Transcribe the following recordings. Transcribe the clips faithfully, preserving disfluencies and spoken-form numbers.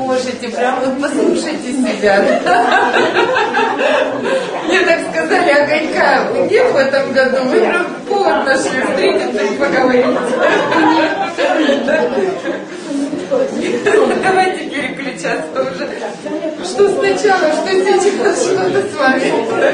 Можете прям вот послушайте себя. Мне так сказали, огонька нет в этом году, вы прям повод нашли встретиться и поговорить. Давайте переключаться уже. Что сначала, что сейчас, что-то с вами.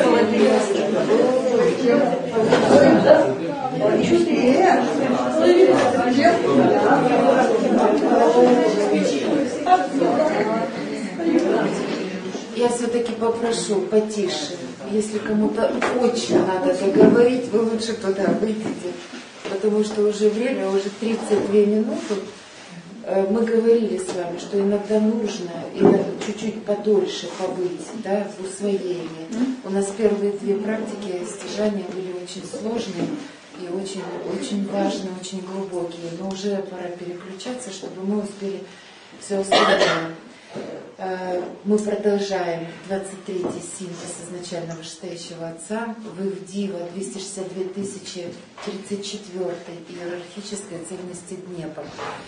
Я все-таки попрошу потише. Если кому-то очень надо договорить, вы лучше туда выйдите. Потому что уже время, уже тридцать две минуты. Мы говорили с вами, что иногда нужно иногда чуть-чуть подольше побыть, да, в усвоении. У нас первые две практики стяжания были очень сложные и очень, очень важные, очень глубокие. Но уже пора переключаться, чтобы мы успели все остальное. Мы продолжаем двадцать третий синтез изначального вышестоящего Отца, Вывдива, двести шестьдесят две тысячи тридцать четыре иерархической цельности Днепра.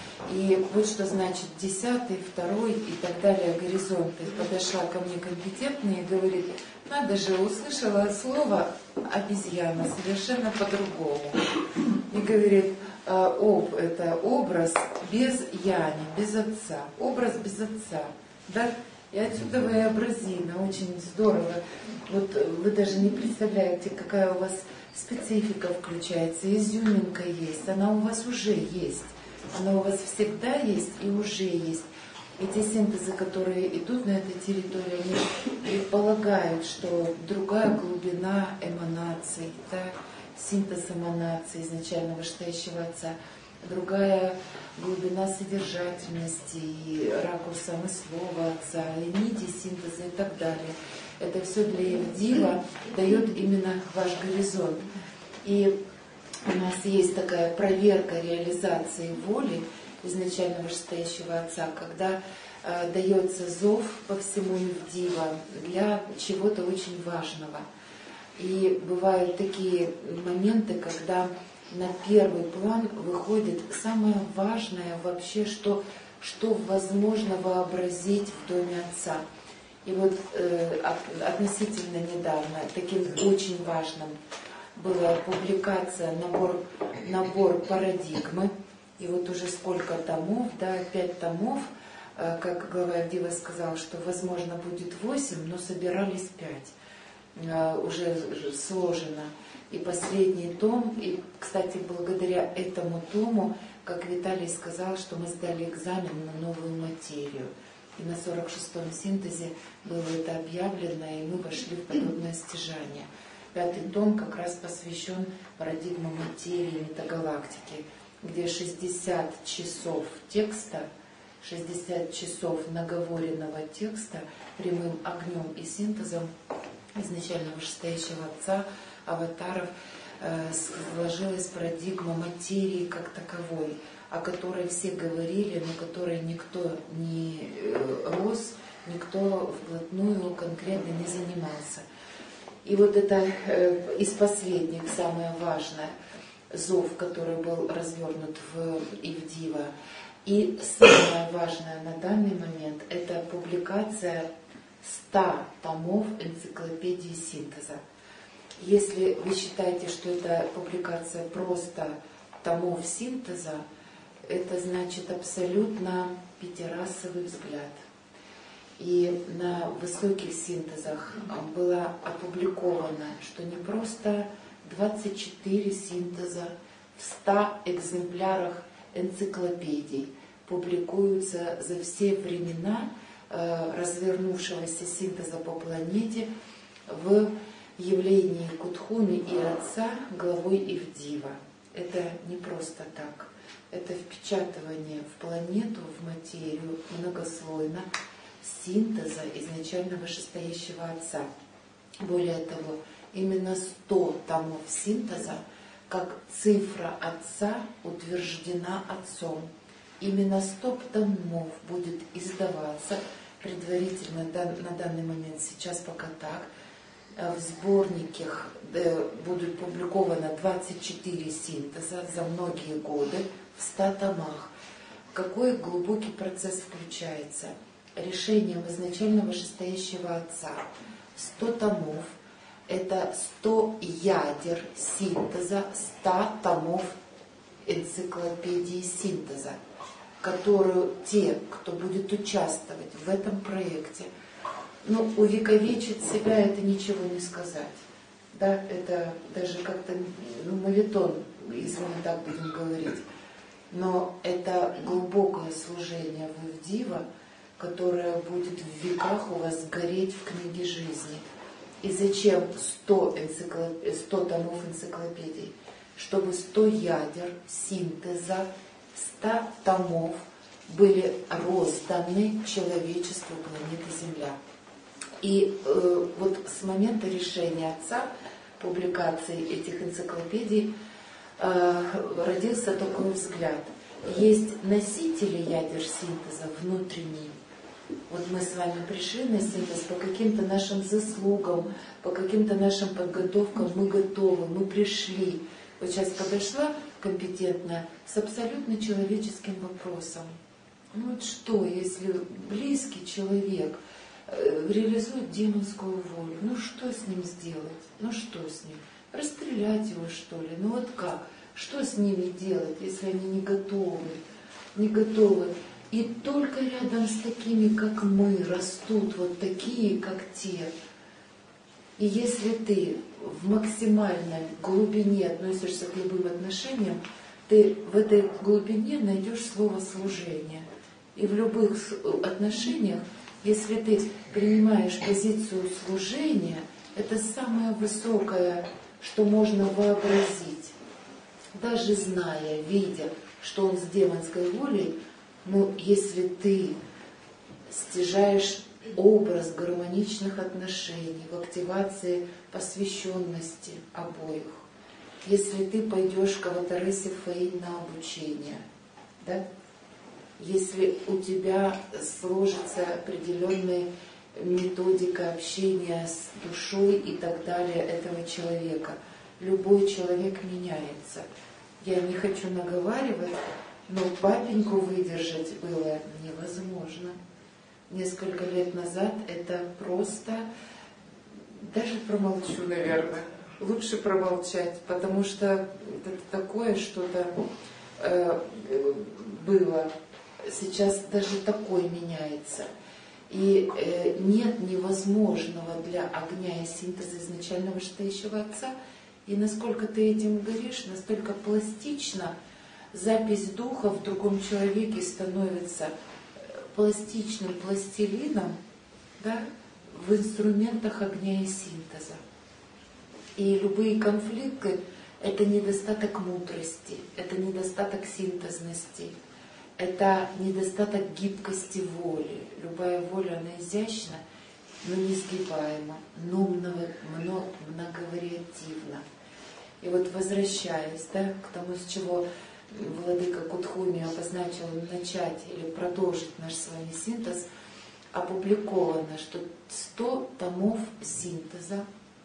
И вот что значит десятый, второй и так далее горизонты. Подошла ко мне компетентная и говорит, надо же, услышала слово обезьяна совершенно по-другому. И говорит, об, это образ без яни, без отца, образ без отца. Да? И отсюда вы образина, очень здорово. Вот вы даже не представляете, какая у вас специфика включается, изюминка есть, она у вас уже есть. Она у вас всегда есть и уже есть. Эти синтезы, которые идут на этой территории, они предполагают, что другая глубина эманаций, да? Синтез эманаций изначального вышестоящего Отца, другая глубина содержательности, и ракурс смыслового Отца, и нити синтеза и так далее. Это все для Евдива дает именно ваш горизонт. И у нас есть такая проверка реализации воли изначального вышестоящего Отца, когда э, дается зов по всему Евдива для чего-то очень важного. И бывают такие моменты, когда на первый план выходит самое важное вообще, что, что возможно вообразить в доме Отца. И вот э, относительно недавно таким очень важным была публикация, набор, набор парадигмы. И вот уже сколько томов, да, пять томов, э, как глава Евдива сказал, что возможно будет восемь, но собирались пять. Уже сложено. И последний том, и, кстати, благодаря этому тому, как Виталий сказал, что мы сдали экзамен на новую материю. И на сорок шестом синтезе было это объявлено, и мы вошли в подобное стяжание. Пятый том как раз посвящен парадигме материи метагалактики, где шестьдесят часов текста, шестьдесят часов наговоренного текста прямым огнем и синтезом изначального вышестоящего Отца, аватаров, э, сложилась парадигма материи как таковой, о которой все говорили, но которой никто не э, рос, никто вплотную конкретно не занимался. И вот это э, из последних самое важное, зов, который был развернут в Евдива. И самое важное на данный момент — это публикация ста томов энциклопедии синтеза. Если вы считаете, что это публикация просто томов синтеза, это значит абсолютно пятирасовый взгляд. И на высоких синтезах было опубликовано, что не просто двадцать четыре синтеза в ста экземплярах энциклопедий публикуются за все времена развернувшегося синтеза по планете в явлении Кутхуны и Отца главой Евдива. Это не просто так. Это впечатывание в планету, в материю многослойно синтеза изначально вышестоящего Отца. Более того, именно сто томов синтеза, как цифра Отца, утверждена Отцом. Именно сто томов будет издаваться предварительно на данный момент, сейчас пока так. В сборниках будут публиковано двадцать четыре синтеза за многие годы в ста томах. Какой глубокий процесс включается? решением изначально вышестоящего Отца. Сто томов – это сто ядер синтеза, ста томов энциклопедии синтеза, которую те, кто будет участвовать в этом проекте, ну, увековечить себя — это ничего не сказать. Да, это даже как-то, ну, моветон, если мы так будем говорить. Но это глубокое служение в Ивдива, которое будет в веках у вас гореть в книге жизни. И зачем сто, энциклоп... сто томов энциклопедий? Чтобы сто ядер синтеза, ста томов были розданы человечеству планеты Земля. И э, вот с момента решения Отца, публикации этих энциклопедий, э, родился такой взгляд. Есть носители ядер синтеза внутренние. Вот мы с вами пришли на синтез по каким-то нашим заслугам, по каким-то нашим подготовкам, мы готовы, мы пришли. Вот сейчас подошла компетентная с абсолютно человеческим вопросом. Ну вот что, если близкий человек реализует демонскую волю, ну что с ним сделать? Ну что с ним? Расстрелять его, что ли? Ну вот как? Что с ними делать, если они не готовы? Не готовы. И только рядом с такими, как мы, растут вот такие, как те. И если ты в максимальной глубине относишься к любым отношениям, ты в этой глубине найдешь слово «служение». И в любых отношениях, если ты принимаешь позицию служения, это самое высокое, что можно вообразить. Даже зная, видя, что он с демонской волей, но если ты стяжаешь образ гармоничных отношений в активации посвященности обоих, если ты пойдешь к Аватаресе Фэй на обучение, да? Если у тебя сложится определенная методика общения с душой и так далее этого человека, любой человек меняется. Я не хочу наговаривать, но папеньку выдержать было невозможно. Несколько лет назад это просто... Даже промолчу, наверное. Лучше промолчать, потому что это такое что-то э, было. Сейчас даже такое меняется. И э, нет невозможного для огня и синтеза изначально вышестоящего Отца. И насколько ты этим горишь, настолько пластично запись духа в другом человеке становится пластичным пластилином, да, в инструментах огня и синтеза. И любые конфликты — это недостаток мудрости, это недостаток синтезности, это недостаток гибкости воли. Любая воля, она изящна, но несгибаема, но многовариативна. И вот возвращаясь, да, к тому, с чего владыка Кутхуми обозначил начать или продолжить наш с вами синтез, опубликовано, что сто томов синтеза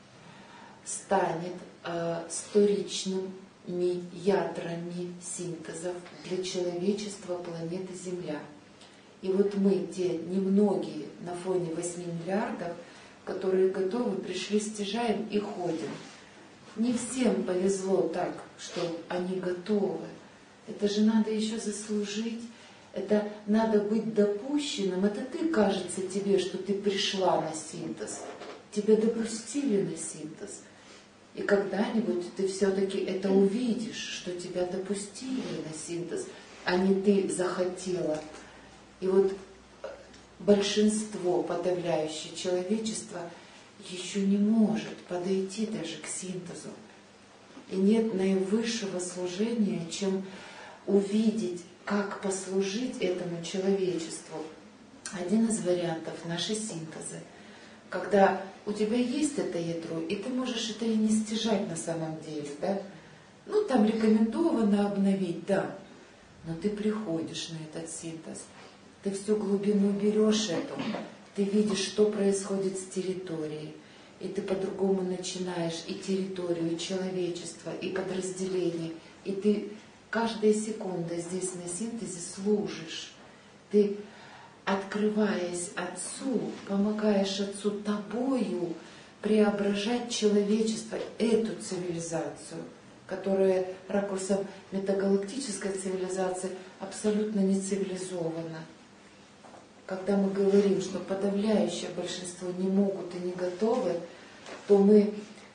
станет э, сторичными ядрами синтезов для человечества планеты Земля. И вот мы, те немногие на фоне восьми миллиардов, которые готовы, пришли, стяжаем и ходим. Не всем повезло так, что они готовы. Это же надо еще заслужить. Это надо быть допущенным. Это ты, кажется тебе, что ты пришла на синтез. Тебя допустили на синтез. И когда-нибудь ты все-таки это увидишь, что тебя допустили на синтез, а не ты захотела. И вот большинство, подавляющее человечество, еще не может подойти даже к синтезу. И нет наивысшего служения, чем увидеть, как послужить этому человечеству. Один из вариантов — наши синтезы. Когда у тебя есть это ядро, и ты можешь это и не стяжать на самом деле, да? Ну, там рекомендовано обновить, да. Но ты приходишь на этот синтез, ты всю глубину берешь эту, ты видишь, что происходит с территорией, и ты по-другому начинаешь и территорию, и человечество, и подразделение, и ты каждая секунда здесь на синтезе служишь. Ты открываясь Отцу, помогаешь Отцу тобою преображать человечество, эту цивилизацию, которая ракурсом метагалактической цивилизации абсолютно не цивилизована. Когда мы говорим, что подавляющее большинство не могут и не готовы, то мы,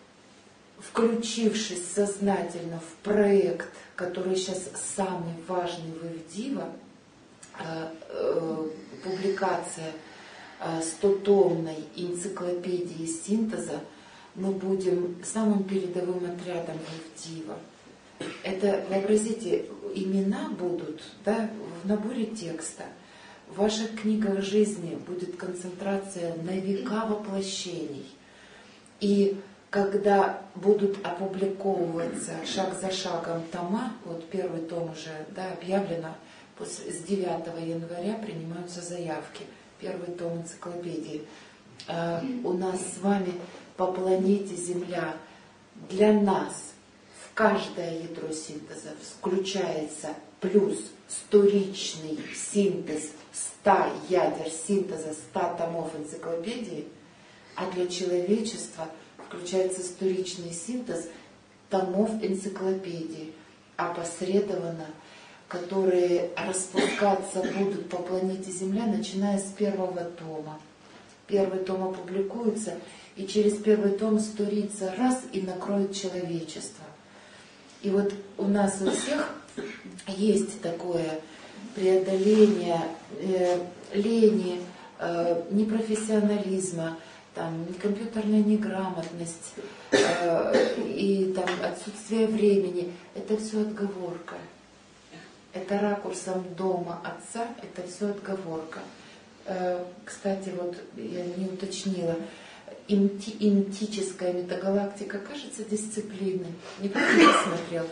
включившись сознательно в проект, который сейчас самый важный в Ивдива, э, э, публикация э, стотомной энциклопедии синтеза, мы будем самым передовым отрядом Ивдива. Это, вообразите, имена будут, да, в наборе текста. В ваших книгах жизни будет концентрация на века воплощений. И когда будут опубликовываться шаг за шагом тома, вот первый том уже, да, объявлено, после, с девятого января принимаются заявки, первый том энциклопедии. Э, у нас с вами по планете Земля для нас в каждое ядро синтеза включается плюс сторичный синтез ста ядер синтеза ста томов энциклопедии, а для человечества включается сторичный синтез томов энциклопедии, опосредованно, которые распускаться будут по планете Земля, начиная с первого тома. Первый том опубликуется, и через первый том сторится раз и накроет человечество. И вот у нас у всех есть такое преодоление э, лени, э, непрофессионализма, там, компьютерная неграмотность э, и там, отсутствие времени. Это все отговорка. Это ракурсом дома Отца, это все отговорка. Э, кстати, вот я не уточнила, Имти, имтическая метагалактика кажется дисциплиной. Никто не смотрел.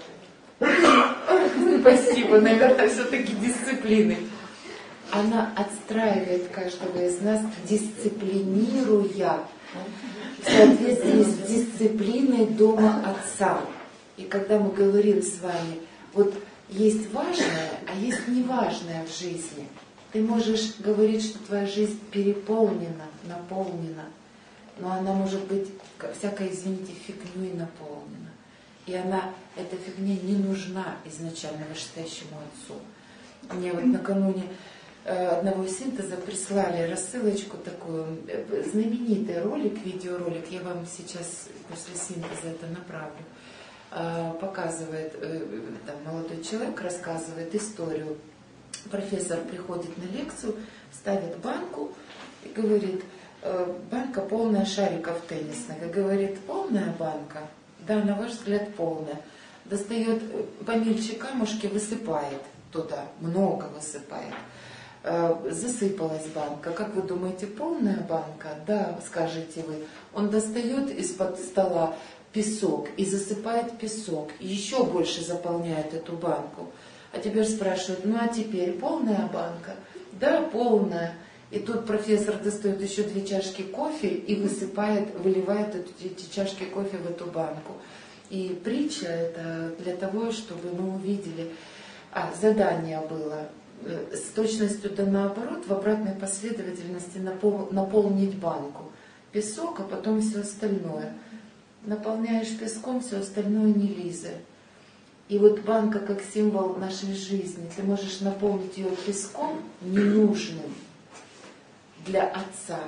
Спасибо, наверное, все-таки дисциплины. Она отстраивает каждого из нас, дисциплинируя в соответствии с дисциплиной дома Отца. И когда мы говорим с вами, вот есть важное, а есть неважное в жизни. Ты можешь говорить, что твоя жизнь переполнена, наполнена, но она может быть всякой, извините, фигней наполнена. И она, эта фигня не нужна изначально вышестоящему Отцу. Мне вот накануне одного синтеза прислали рассылочку такую, знаменитый ролик, видеоролик, я вам сейчас после синтеза это направлю, показывает, там молодой человек рассказывает историю. Профессор приходит на лекцию, ставит банку и говорит: банка полная шариков теннисных. И говорит: полная банка? Да, на ваш взгляд, полная. Достает помельче камушки, высыпает туда, много высыпает. Засыпалась банка. Как вы думаете, полная банка? Да, скажете вы. Он достает из-под стола песок и засыпает песок. И еще больше заполняет эту банку. А теперь спрашивают: ну а теперь полная банка? Да, полная. И тут профессор достает еще две чашки кофе и высыпает, выливает эти чашки кофе в эту банку. И притча это для того, чтобы мы увидели, а задание было с точностью да наоборот, в обратной последовательности напол, наполнить банку. Песок, а потом все остальное. Наполняешь песком, все остальное не лизай. И вот банка как символ нашей жизни. Ты можешь наполнить ее песком ненужным для Отца,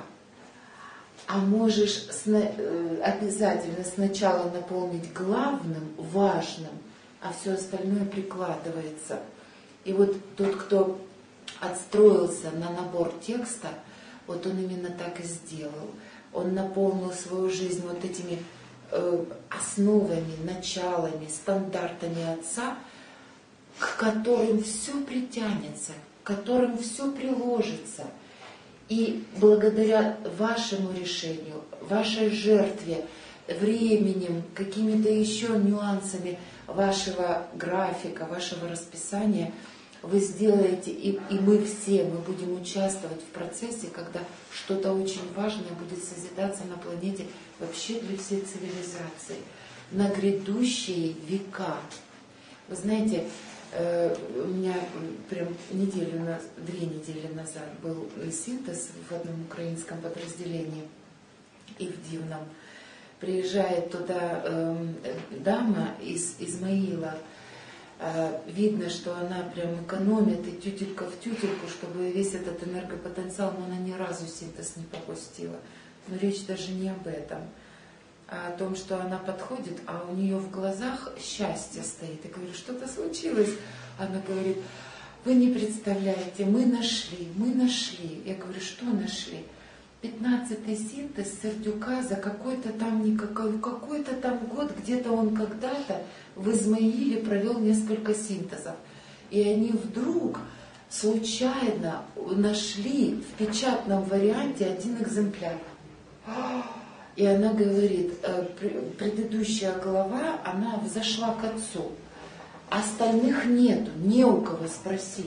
а можешь обязательно сначала наполнить главным, важным, а все остальное прикладывается. И вот тот, кто отстроился на набор текста, вот он именно так и сделал. Он наполнил свою жизнь вот этими э, основами, началами, стандартами Отца, к которым все притянется, к которым все приложится. И благодаря вашему решению, вашей жертве, временем, какими-то еще нюансами вашего графика, вашего расписания, вы сделаете, и, и мы все, мы будем участвовать в процессе, когда что-то очень важное будет созидаться на планете вообще для всей цивилизации, на грядущие века. Вы знаете, Э, у меня прям неделю, на, две недели назад был синтез в одном украинском подразделении и в Дивном. Приезжает туда э, дама из Измаила. Э, видно, что она прям экономит и тютелька в тютельку, чтобы весь этот энергопотенциал, но она ни разу синтез не пропустила. Но речь даже не об этом, а о том, что она подходит, а у нее в глазах счастье стоит. Я говорю, что-то случилось? Она говорит, вы не представляете, мы нашли, мы нашли. Я говорю, что нашли? пятнадцатый синтез Сердюка за какой-то там, никакой, какой-то там год, где-то он когда-то в Измаиле провел несколько синтезов. И они вдруг случайно нашли в печатном варианте один экземпляр. И она говорит, предыдущая глава, она взошла к отцу, остальных нету, не у кого спросить.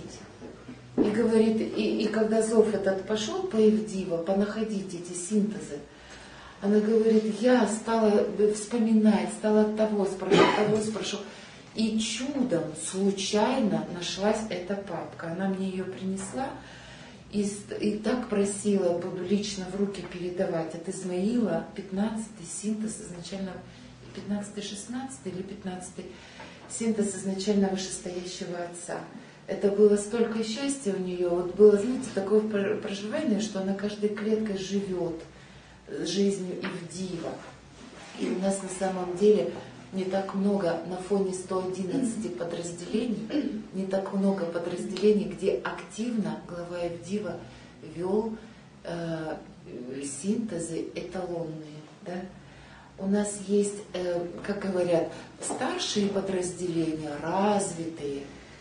И говорит, и, и когда зов этот пошел по Евдива, понаходить эти синтезы, она говорит, я стала вспоминать, стала того спрашивать, того спрашивать. И чудом, случайно нашлась эта папка. Она мне ее принесла и, и так просила, буду лично в руки передавать от Измаила пятнадцатый синтез изначально, пятнадцатый, шестнадцатый или пятнадцатый синтез изначально вышестоящего отца. Это было столько счастья у нее, вот было, знаете, такое проживание, что она каждой клеткой живет жизнью Ивдива. И у нас на самом деле не так много на фоне сто одиннадцати подразделений, не так много подразделений, где активно глава Ивдива вел э, синтезы эталонные. Да? У нас есть, э, как говорят, старшие подразделения, развитые,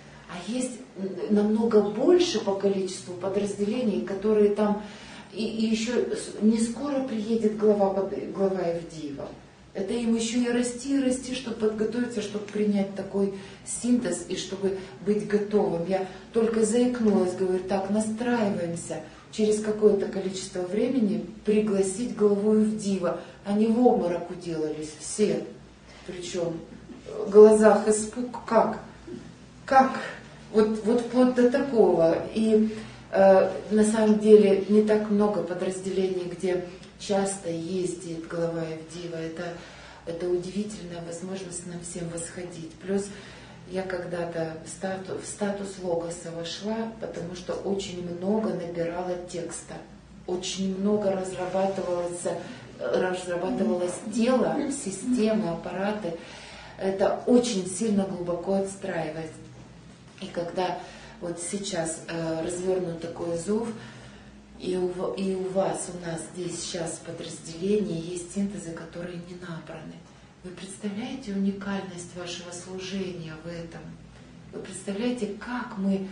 а есть намного больше по количеству подразделений, которые там, и, и еще не скоро приедет глава, глава Ивдива. Это им еще и расти, и расти, чтобы подготовиться, чтобы принять такой синтез и чтобы быть готовым. Я только заикнулась, говорю, так, настраиваемся через какое-то количество времени пригласить главу Ивдива. Они в обморок уделались все. Причем в глазах испуг, как? Как? Вот, вот вплоть до такого. И э, на самом деле не так много подразделений, где часто ездит глава Ивдива. Это, это удивительная возможность нам всем восходить. Плюс я когда-то в статус, в статус логоса вошла, потому что очень много набирала текста. Очень много разрабатывалось, разрабатывалось тело, системы, аппараты. Это очень сильно глубоко отстраивать. И когда вот сейчас э, развернут такой зов, и у, и у вас, у нас здесь сейчас подразделение, есть синтезы, которые не набраны. Вы представляете уникальность вашего служения в этом? Вы представляете, как мы,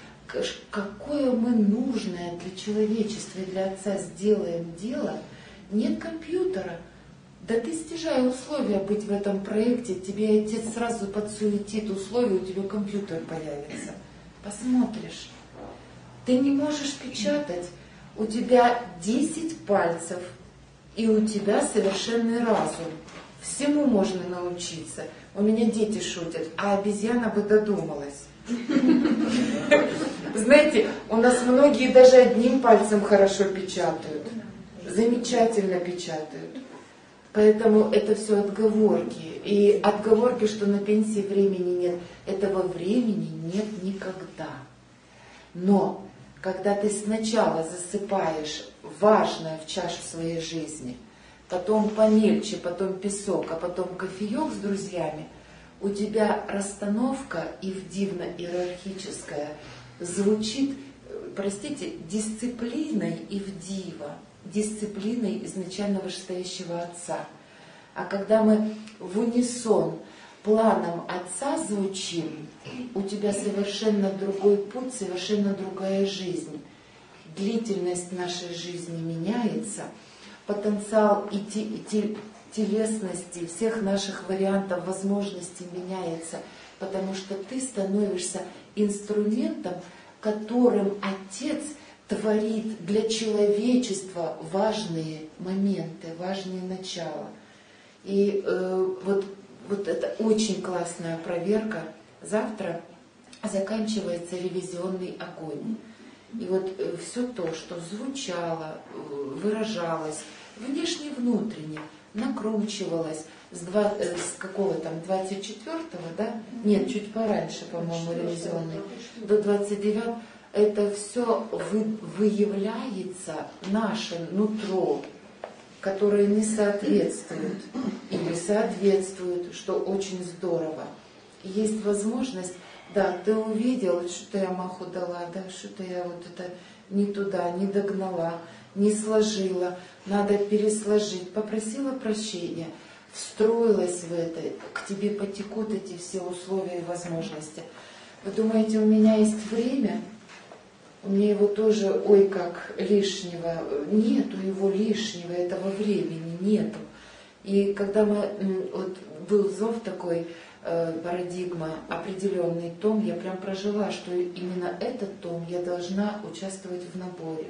какое мы нужное для человечества и для Отца сделаем дело? Нет компьютера. Да ты стяжай условия быть в этом проекте, тебе Отец сразу подсуетит условия, у тебя компьютер появится. Посмотришь. Ты не можешь печатать, у тебя десять пальцев, и у тебя совершенный разум. Всему можно научиться. У меня дети шутят, а обезьяна бы додумалась. Знаете, у нас многие даже одним пальцем хорошо печатают. Замечательно печатают. Поэтому это все отговорки. И отговорки, что на пенсии времени нет. Этого времени нет никогда. Но когда ты сначала засыпаешь важное в чашу своей жизни, потом помельче, потом песок, а потом кофеек с друзьями, у тебя расстановка ивдивно-иерархическая звучит, простите, дисциплиной Ивдива, дисциплиной изначально вышестоящего Отца. А когда мы в унисон планом Отца звучим, у тебя совершенно другой путь, совершенно другая жизнь. Длительность нашей жизни меняется, потенциал и те, и те, телесности всех наших вариантов возможностей меняется, потому что ты становишься инструментом, которым Отец творит для человечества важные моменты, важные начала. И э, вот, вот это очень классная проверка. Завтра заканчивается ревизионный огонь. И вот все то, что звучало, выражалось, внешне-внутренне, накручивалось с, два, с какого там, двадцать четвёртого, да? Нет, чуть пораньше, по-моему, ревизионный, до двадцать девятого, это все вы, выявляется наше нутро, которое не соответствует или соответствует, что очень здорово. И есть возможность, да, ты увидел, что я маху дала, да, что-то я вот это не туда, не догнала, не сложила, надо пересложить, попросила прощения, встроилась в это, к тебе потекут эти все условия и возможности. Вы думаете, у меня есть время? У меня его тоже, ой, как лишнего. Нету его лишнего, этого времени нету. И когда мы, вот был зов такой, парадигма, определенный том, я прям прожила, что именно этот том я должна участвовать в наборе.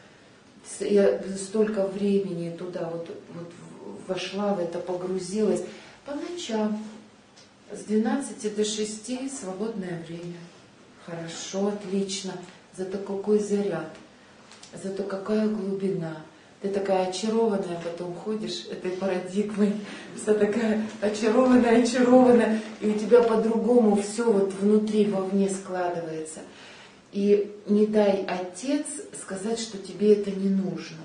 Я столько времени туда вот, вот вошла в это, погрузилась. По ночам с двенадцати до шести свободное время. Хорошо, отлично. Зато какой заряд, зато какая глубина. Ты такая очарованная, потом ходишь этой парадигмой, вся такая очарованная, очарованная, и у тебя по-другому все вот внутри, вовне складывается. И не дай Отец сказать, что тебе это не нужно.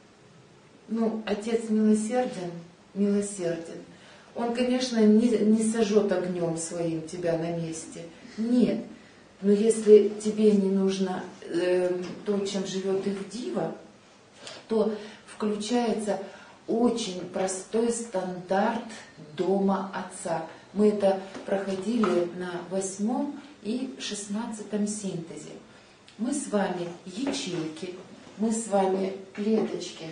Ну, Отец милосерден, милосерден. Он, конечно, не, не сожжет огнем своим тебя на месте. Нет. Но если тебе не нужно э, то, чем живет Ивдива, то включается очень простой стандарт дома Отца. Мы это проходили на восьмом и шестнадцатом синтезе. Мы с вами ячейки, мы с вами клеточки.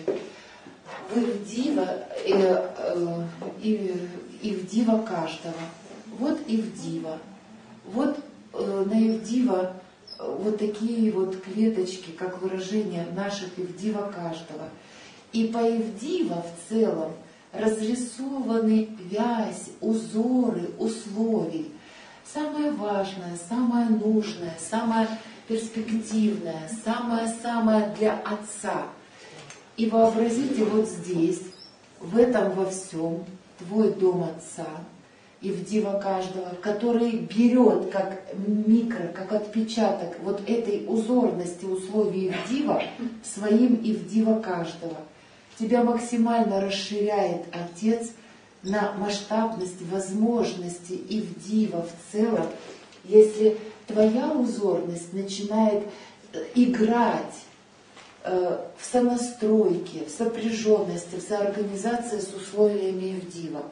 Ивдива, э, э, Ивдива каждого. Вот Ивдива. Вот э, на Ивдива вот такие вот клеточки, как выражение наших Ивдива каждого. И по Ивдива в целом разрисованы вязь, узоры, условий. Самое важное, самое нужное, самое перспективное, самое-самое для Отца. И вообразите вот здесь, в этом во всем, твой дом Отца, Ивдива каждого, который берет как микро, как отпечаток вот этой узорности условий Ивдива своим Ивдива каждого. Тебя максимально расширяет Отец на масштабность возможности Ивдива в целом, если твоя узорность начинает играть э, в сонастройке, в сопряженности, в соорганизации с условиями Ивдива.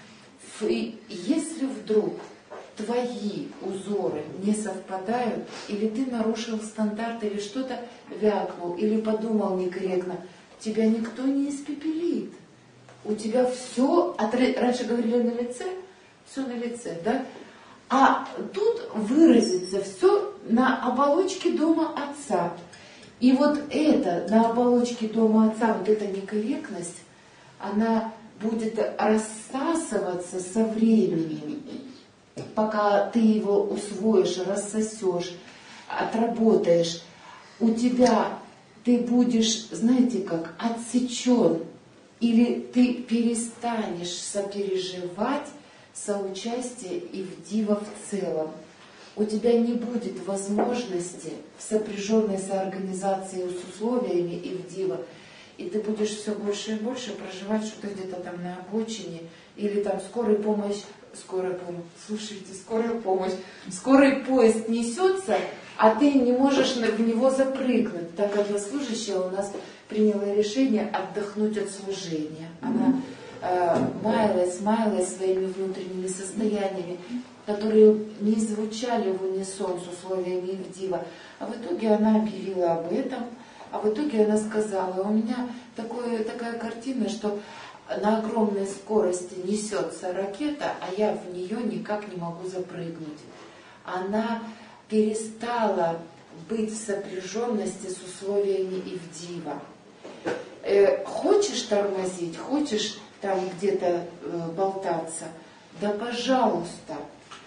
И если вдруг твои узоры не совпадают, или ты нарушил стандарт, или что-то вякнул, или подумал некорректно, тебя никто не испепелит. У тебя все, раньше говорили на лице, все на лице, да? А тут выразится все на оболочке дома Отца. И вот это, на оболочке дома Отца, вот эта некорректность, она будет рассасываться со временем, пока ты его усвоишь, рассосешь, отработаешь. У тебя ты будешь, знаете как, отсечен, или ты перестанешь сопереживать соучастие Ивдива в целом. У тебя не будет возможности в сопряженной соорганизации с условиями Ивдива, и ты будешь все больше и больше проживать что-то где-то там на обочине, или там скорая помощь, скорая помощь, слушайте, скорая помощь, скорый поезд несется, а ты не можешь в него запрыгнуть, так как служащая у нас приняла решение отдохнуть от служения. Она э, маялась, маялась своими внутренними состояниями, которые не звучали в унисон с условиями Ивдива. А в итоге она объявила об этом, а в итоге она сказала, у меня такое, такая картина, что на огромной скорости несется ракета, а я в нее никак не могу запрыгнуть. Она перестала быть в сопряженности с условиями Ивдива. Э, хочешь тормозить, хочешь там где-то э, болтаться, да пожалуйста.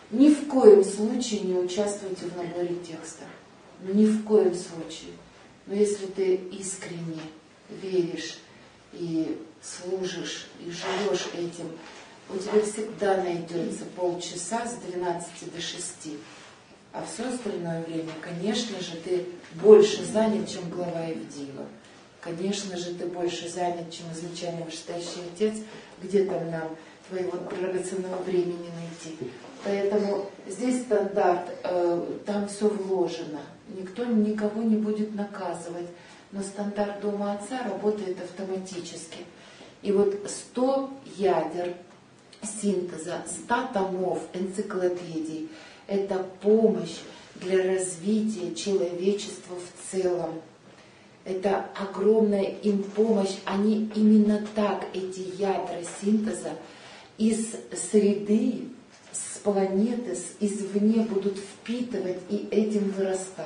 Ни в коем случае не участвуйте в наборе текста. Ни в коем случае. Но если ты искренне веришь и служишь, и живешь этим, у тебя всегда найдется полчаса с двенадцати до шести. А все остальное время, конечно же, ты больше занят, чем глава Евдива. Конечно же, ты больше занят, чем изначально вышестоящий отец, где там нам твоего драгоценного времени найти. Поэтому здесь стандарт, э, там все вложено. Никто никого не будет наказывать. Но стандарт Дома Отца работает автоматически. И вот сто ядер синтеза, сто томов энциклопедий – это помощь для развития человечества в целом. Это огромная им помощь. Они именно так, эти ядра синтеза, из среды, с планеты, с извне будут впитывать и этим вырастать.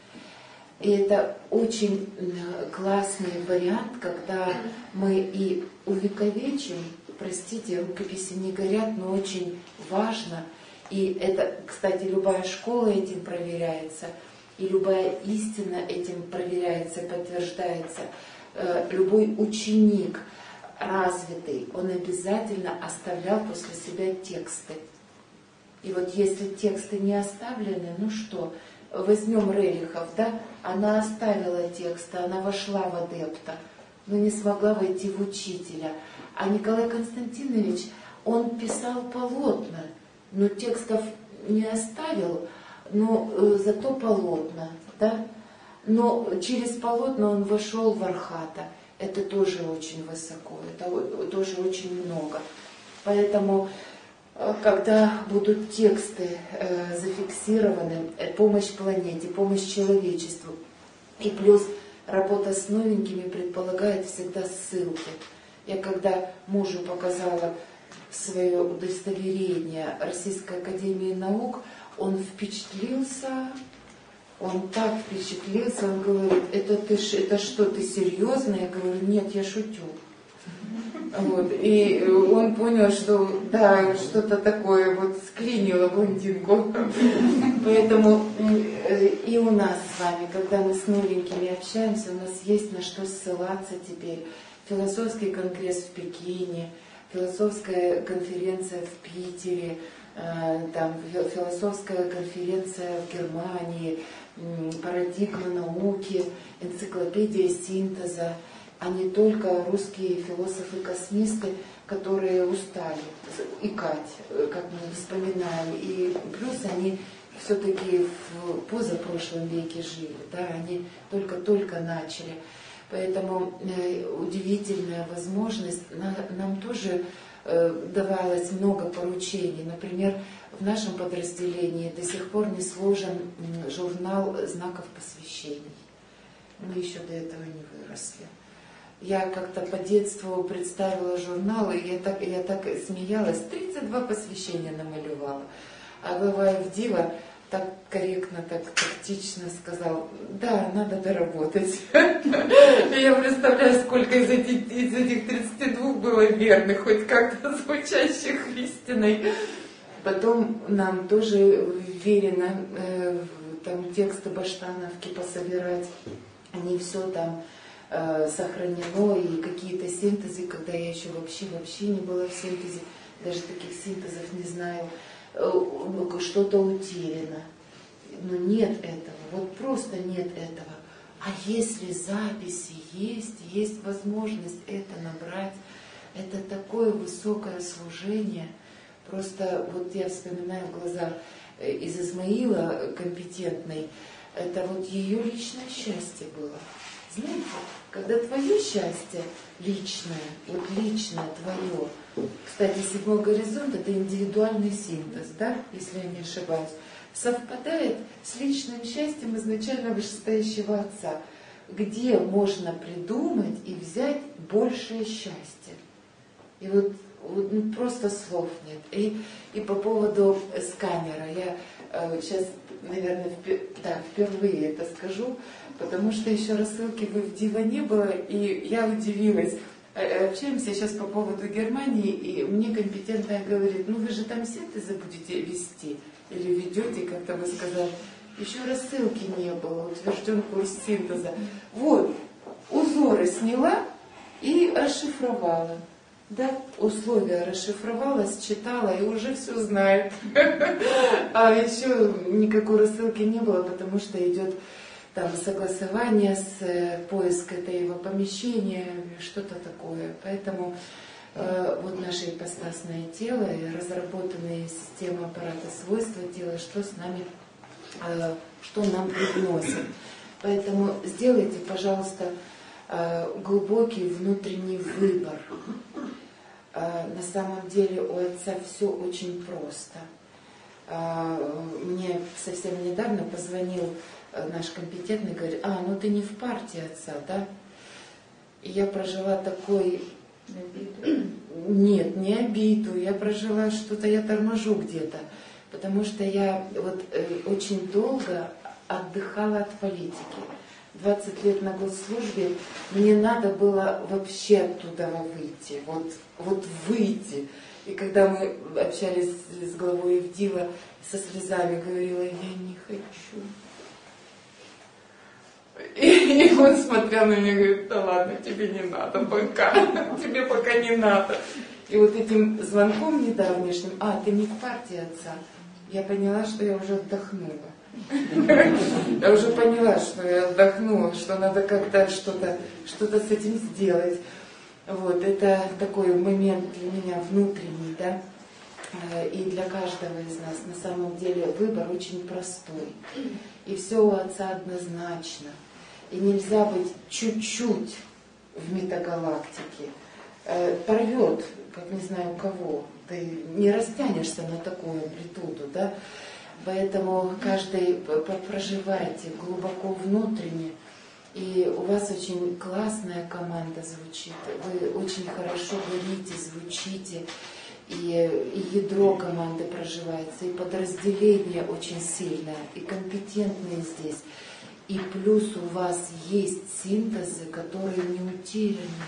И это очень классный вариант, когда мы и увековечим, простите, рукописи не горят, но очень важно. И это, кстати, любая школа этим проверяется, и любая истина этим проверяется, подтверждается. Любой ученик развитый, он обязательно оставлял после себя тексты. И вот если тексты не оставлены, ну что, возьмем Рерихов, да, она оставила тексты, она вошла в адепта, но не смогла войти в учителя. А Николай Константинович, он писал полотна, но текстов не оставил, но э, зато полотна, да. Но через полотна он вошел в Архата. Это тоже очень высоко, это тоже очень много. Поэтому, когда будут тексты э, зафиксированы, э, помощь планете, помощь человечеству, и плюс работа с новенькими предполагает всегда ссылки. Я когда мужу показала свое удостоверение Российской Академии Наук, он впечатлился, он так впечатлился, он говорит, это, ты, это что, ты серьезно? Я говорю, нет, я шучу. Вот. И он понял, что да, что-то такое вот склинило блондинку. Поэтому и у нас с вами, когда мы с новенькими общаемся, у нас есть на что ссылаться теперь. Философский конгресс в Пекине, философская конференция в Питере, там, философская конференция в Германии, парадигма науки, энциклопедия синтеза, а не только русские философы-космисты, которые устали икать, как мы вспоминаем. И плюс они все-таки в позапрошлом веке жили, да, они только-только начали. Поэтому э, удивительная возможность, на, нам тоже э, давалось много поручений. Например, в нашем подразделении до сих пор не сложен журнал знаков посвящений. Мы еще до этого не выросли. Я как-то по детству представила журнал, и я так, я так смеялась, тридцать два посвящения намалевала. А глава Евдива так корректно, так тактично сказал, да, надо доработать. Я представляю, сколько из этих, из этих тридцати двух было верных, хоть как-то звучащих истиной. Потом нам тоже верено э, там тексты Баштановки пособирать. Они все там э, сохранено, и какие-то синтезы, когда я еще вообще, вообще не была в синтезе, даже таких синтезов не знаю, что-то утеряно. Но нет этого, вот просто нет этого. А если записи есть, есть возможность это набрать, это такое высокое служение. Просто вот я вспоминаю глаза из Измаила компетентной, это вот ее личное счастье было. Знаете, когда твое счастье личное, вот личное твое, кстати, седьмой горизонт — это индивидуальный синтез, да, если я не ошибаюсь, совпадает с личным счастьем изначально вышестоящего Отца, где можно придумать и взять большее счастье. И вот, вот ну, просто слов нет. И, и по поводу сканера, я э, сейчас, наверное, впер, да, впервые это скажу, потому что еще рассылки в Евдива не было, и я удивилась. общаемся сейчас по поводу Германии, и мне компетентная говорит, ну вы же там синтезы будете вести, или ведете, как-то вы сказали. Еще рассылки не было, утвержден курс синтеза. Вот, узоры сняла и расшифровала. Да, условия расшифровала, считала и уже все знает. А еще никакой рассылки не было, потому что идет там согласование с поиск этого помещения, что-то такое. Поэтому э, вот наше ипостасное тело и разработанные системы аппарата свойства тела, что с нами, э, что нам приносит. Поэтому сделайте, пожалуйста, э, глубокий внутренний выбор. Э, на самом деле у Отца все очень просто. Э, мне совсем недавно позвонил наш компетентный, говорит, а, ну ты не в партии Отца, да? И я прожила такой... Обиду? Нет, не обиду. Я прожила что-то, я торможу где-то. Потому что я вот э, очень долго отдыхала от политики. двадцать лет на госслужбе, мне надо было вообще оттуда выйти. Вот, вот выйти. И когда мы общались с главой Евдива, со слезами говорила, я не хочу. И, и он смотрел на меня и говорит, да ладно, тебе не надо пока, тебе пока не надо. И вот этим звонком недавнешним, а, ты не в партии Отца, я поняла, что я уже отдохнула. Я уже поняла, что я отдохнула, что надо как-то что-то что-то с этим сделать. Вот, это такой момент для меня внутренний, да, и для каждого из нас. На самом деле выбор очень простой. И все у Отца однозначно. И нельзя быть чуть-чуть в метагалактике. Порвет, как не знаю кого. Ты не растянешься на такую амплитуду, да? Поэтому каждый проживайте глубоко внутренне. И у вас очень классная команда звучит. Вы очень хорошо говорите, звучите. И, и ядро команды проживается, и подразделение очень сильное, и компетентные здесь. И плюс у вас есть синтезы, которые не утеряны.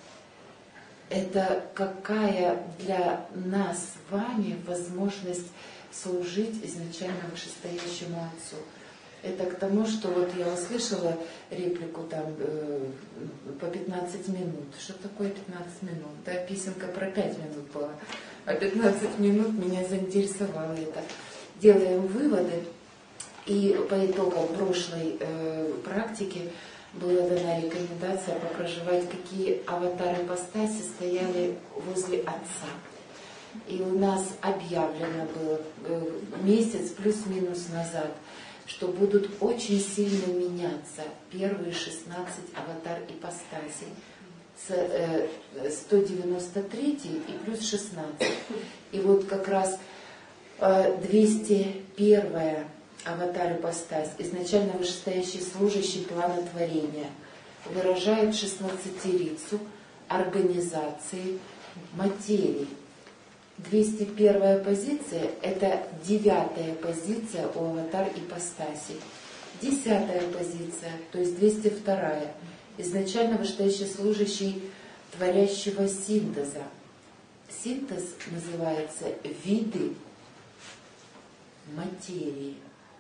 Это какая для нас с вами возможность служить изначально вышестоящему Отцу. Это к тому, что вот я услышала реплику там э, по пятнадцать минут. Что такое пятнадцать минут? Да, песенка про пять минут была. А пятнадцать минут меня заинтересовало это. Делаем выводы. И по итогам прошлой э, практики была дана рекомендация попроживать, какие аватары ипостаси стояли возле Отца. И у нас объявлено было э, месяц плюс-минус назад, что будут очень сильно меняться первые шестнадцать аватар ипостасей. С э, сто девяносто третий и плюс шестнадцать. И вот как раз э, двести первая аватар ипостась, изначально вышестоящий служащий плана творения, выражает шестнадцатерицу организации материи. двести первая позиция – это девятая позиция у аватар ипостаси. Десятая позиция, то есть двести вторая, изначально вышестоящий служащий творящего синтеза. Синтез называется виды материи.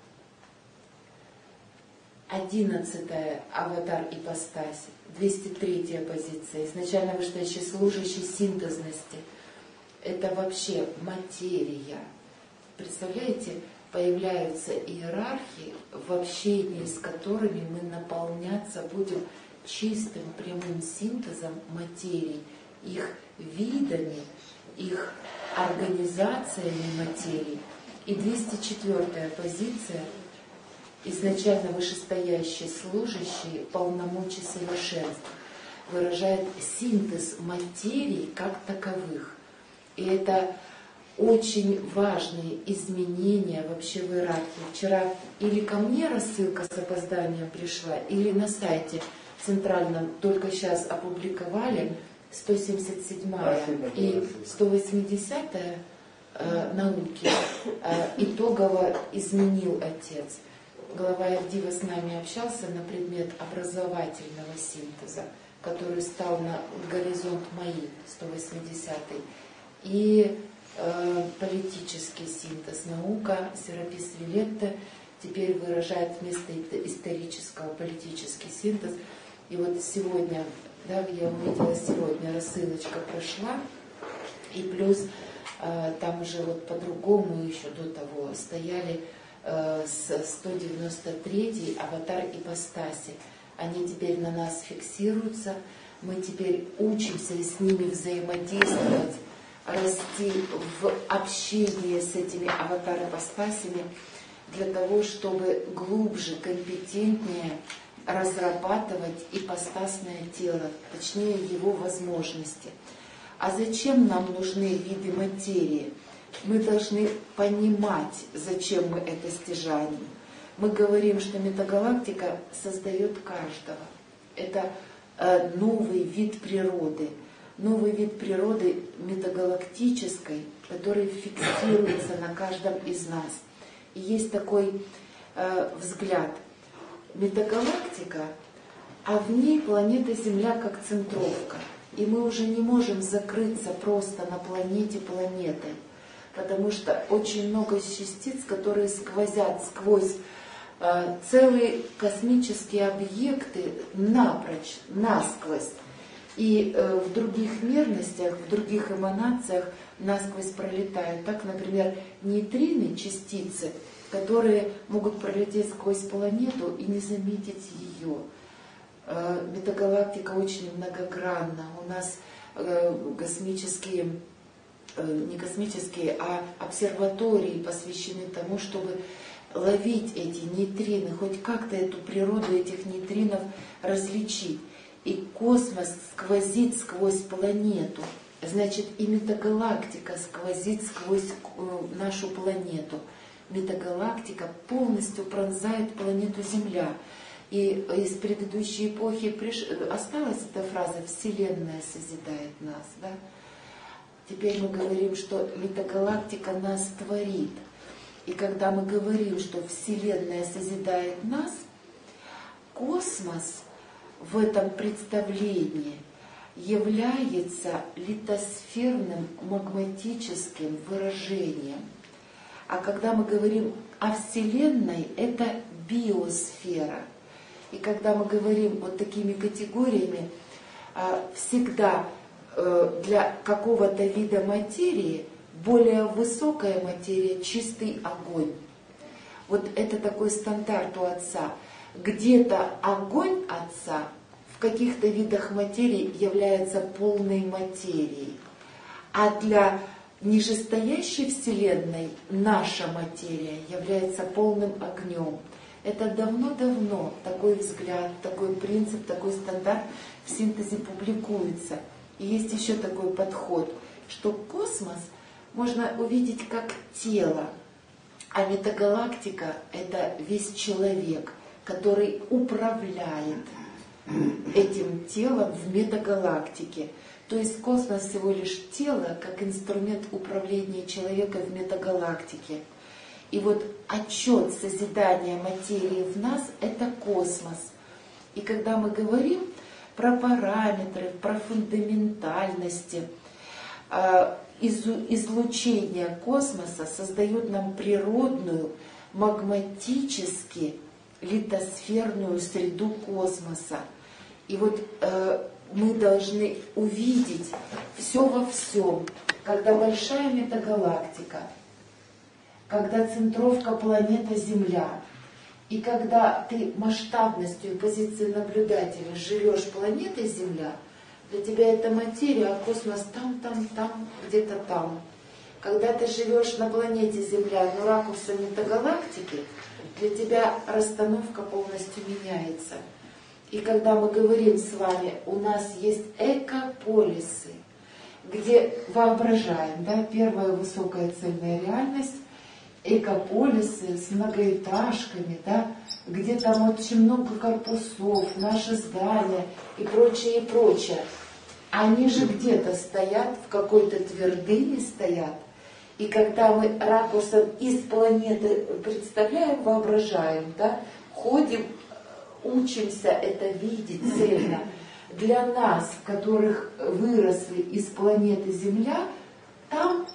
Одиннадцатая аватар ипостаси, двести третья позиция, изначально вышестоящий служащий синтезности. Это вообще материя. Представляете, появляются иерархии, в общении с которыми мы наполняться будем чистым прямым синтезом материи, их видами, их организациями материи. И двести четвёртая позиция, изначально вышестоящий служащий полномочий совершенства, выражает синтез материи как таковых. И это очень важные изменения вообще в иерархии. Вчера или ко мне рассылка с опозданием пришла, или на сайте центральном только сейчас опубликовали сто семьдесят седьмая и сто восьмидесятая э, науки э, итогово изменил Отец. Глава Евдива с нами общался на предмет образовательного синтеза, который стал на горизонт МАИ сто восьмидесятый, и э, политический синтез. Наука Серапис Виолетта теперь выражает вместо исторического политический синтез. И вот сегодня, да, я увидела сегодня, рассылочка прошла, и плюс э, там уже вот по-другому еще до того стояли э, с сто девяносто третий аватар ипостаси. Они теперь на нас фиксируются, мы теперь учимся с ними взаимодействовать, расти в общении с этими аватар-ипостасями для того, чтобы глубже, компетентнее разрабатывать ипостасное тело, точнее его возможности. А зачем нам нужны виды материи? Мы должны понимать, зачем мы это стяжаем. Мы говорим, что метагалактика создает каждого. Это э, новый вид природы. Новый вид природы метагалактической, который фиксируется на каждом из нас. И есть такой э, взгляд. Метагалактика, а в ней планета Земля как центровка. И мы уже не можем закрыться просто на планете планетой, потому что очень много частиц, которые сквозят сквозь э, целые космические объекты напрочь, насквозь. И э, в других мерностях, в других эманациях насквозь пролетают. Так, например, нейтрины, частицы, которые могут пролететь сквозь планету и не заметить ее. Э, метагалактика очень многогранна. У нас э, космические, э, не космические, а обсерватории посвящены тому, чтобы ловить эти нейтрины, хоть как-то эту природу этих нейтринов различить. И космос сквозит сквозь планету. Значит, и метагалактика сквозит сквозь нашу планету. Метагалактика полностью пронзает планету Земля. И из предыдущей эпохи приш... осталась эта фраза «Вселенная созидает нас». Да? Теперь мы говорим, что метагалактика нас творит. И когда мы говорим, что Вселенная созидает нас, космос в этом представлении является литосферным магматическим выражением. А когда мы говорим о Вселенной, это биосфера. И когда мы говорим вот такими категориями, всегда для какого-то вида материи более высокая материя — чистый огонь. Вот это такой стандарт у Отца. Где-то огонь Отца в каких-то видах материи является полной материей. А для нижестоящей Вселенной наша материя является полным огнем. Это давно-давно такой взгляд, такой принцип, такой стандарт в синтезе публикуется. И есть еще такой подход, что космос можно увидеть как тело, а метагалактика — это весь человек, который управляет этим телом в метагалактике. То есть космос всего лишь тело, как инструмент управления человека в метагалактике. И вот отчет созидания материи в нас — это космос. И когда мы говорим про параметры, про фундаментальности, излучение космоса создает нам природную, магматически литосферную среду космоса. И вот э, мы должны увидеть все во всем, когда большая метагалактика, когда центровка планета Земля, и когда ты масштабностью и позицией наблюдателя живешь планетой Земля, для тебя это материя, а космос там, там, там, где-то там. Когда ты живешь на планете Земля, но ракурсом метагалактики, для тебя расстановка полностью меняется. И когда мы говорим с вами, у нас есть экополисы, где воображаем, да, первая высокая цельная реальность, экополисы с многоэтажками, да, где там очень много корпусов, наши здания и прочее, и прочее. Они же где-то стоят, в какой-то твердыне стоят. И когда мы ракурсом из планеты представляем, воображаем, да, ходим, учимся это видеть цельно, для нас, которых выросли из планеты Земля, там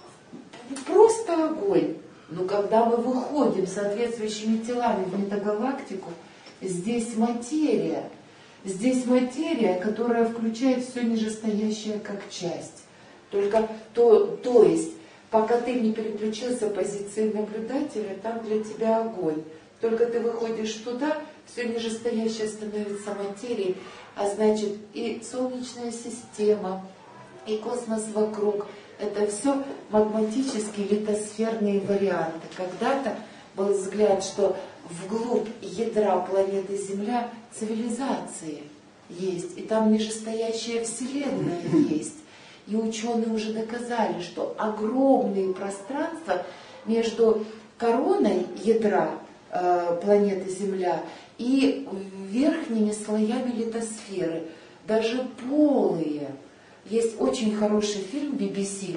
просто огонь. Но когда мы выходим соответствующими телами в метагалактику, здесь материя. Здесь материя, которая включает все нижестоящее как часть. Только то, то есть, пока ты не переключился в позиции наблюдателя, там для тебя огонь. Только ты выходишь туда, все нижестоящее становится материей, а значит и Солнечная система, и космос вокруг. Это все магматические литосферные варианты. Когда-то был взгляд, что вглубь ядра планеты Земля цивилизации есть, и там нижестоящая Вселенная есть. И ученые уже доказали, что огромные пространства между короной ядра э, планеты Земля и верхними слоями литосферы, даже полые. Есть очень хороший фильм би би си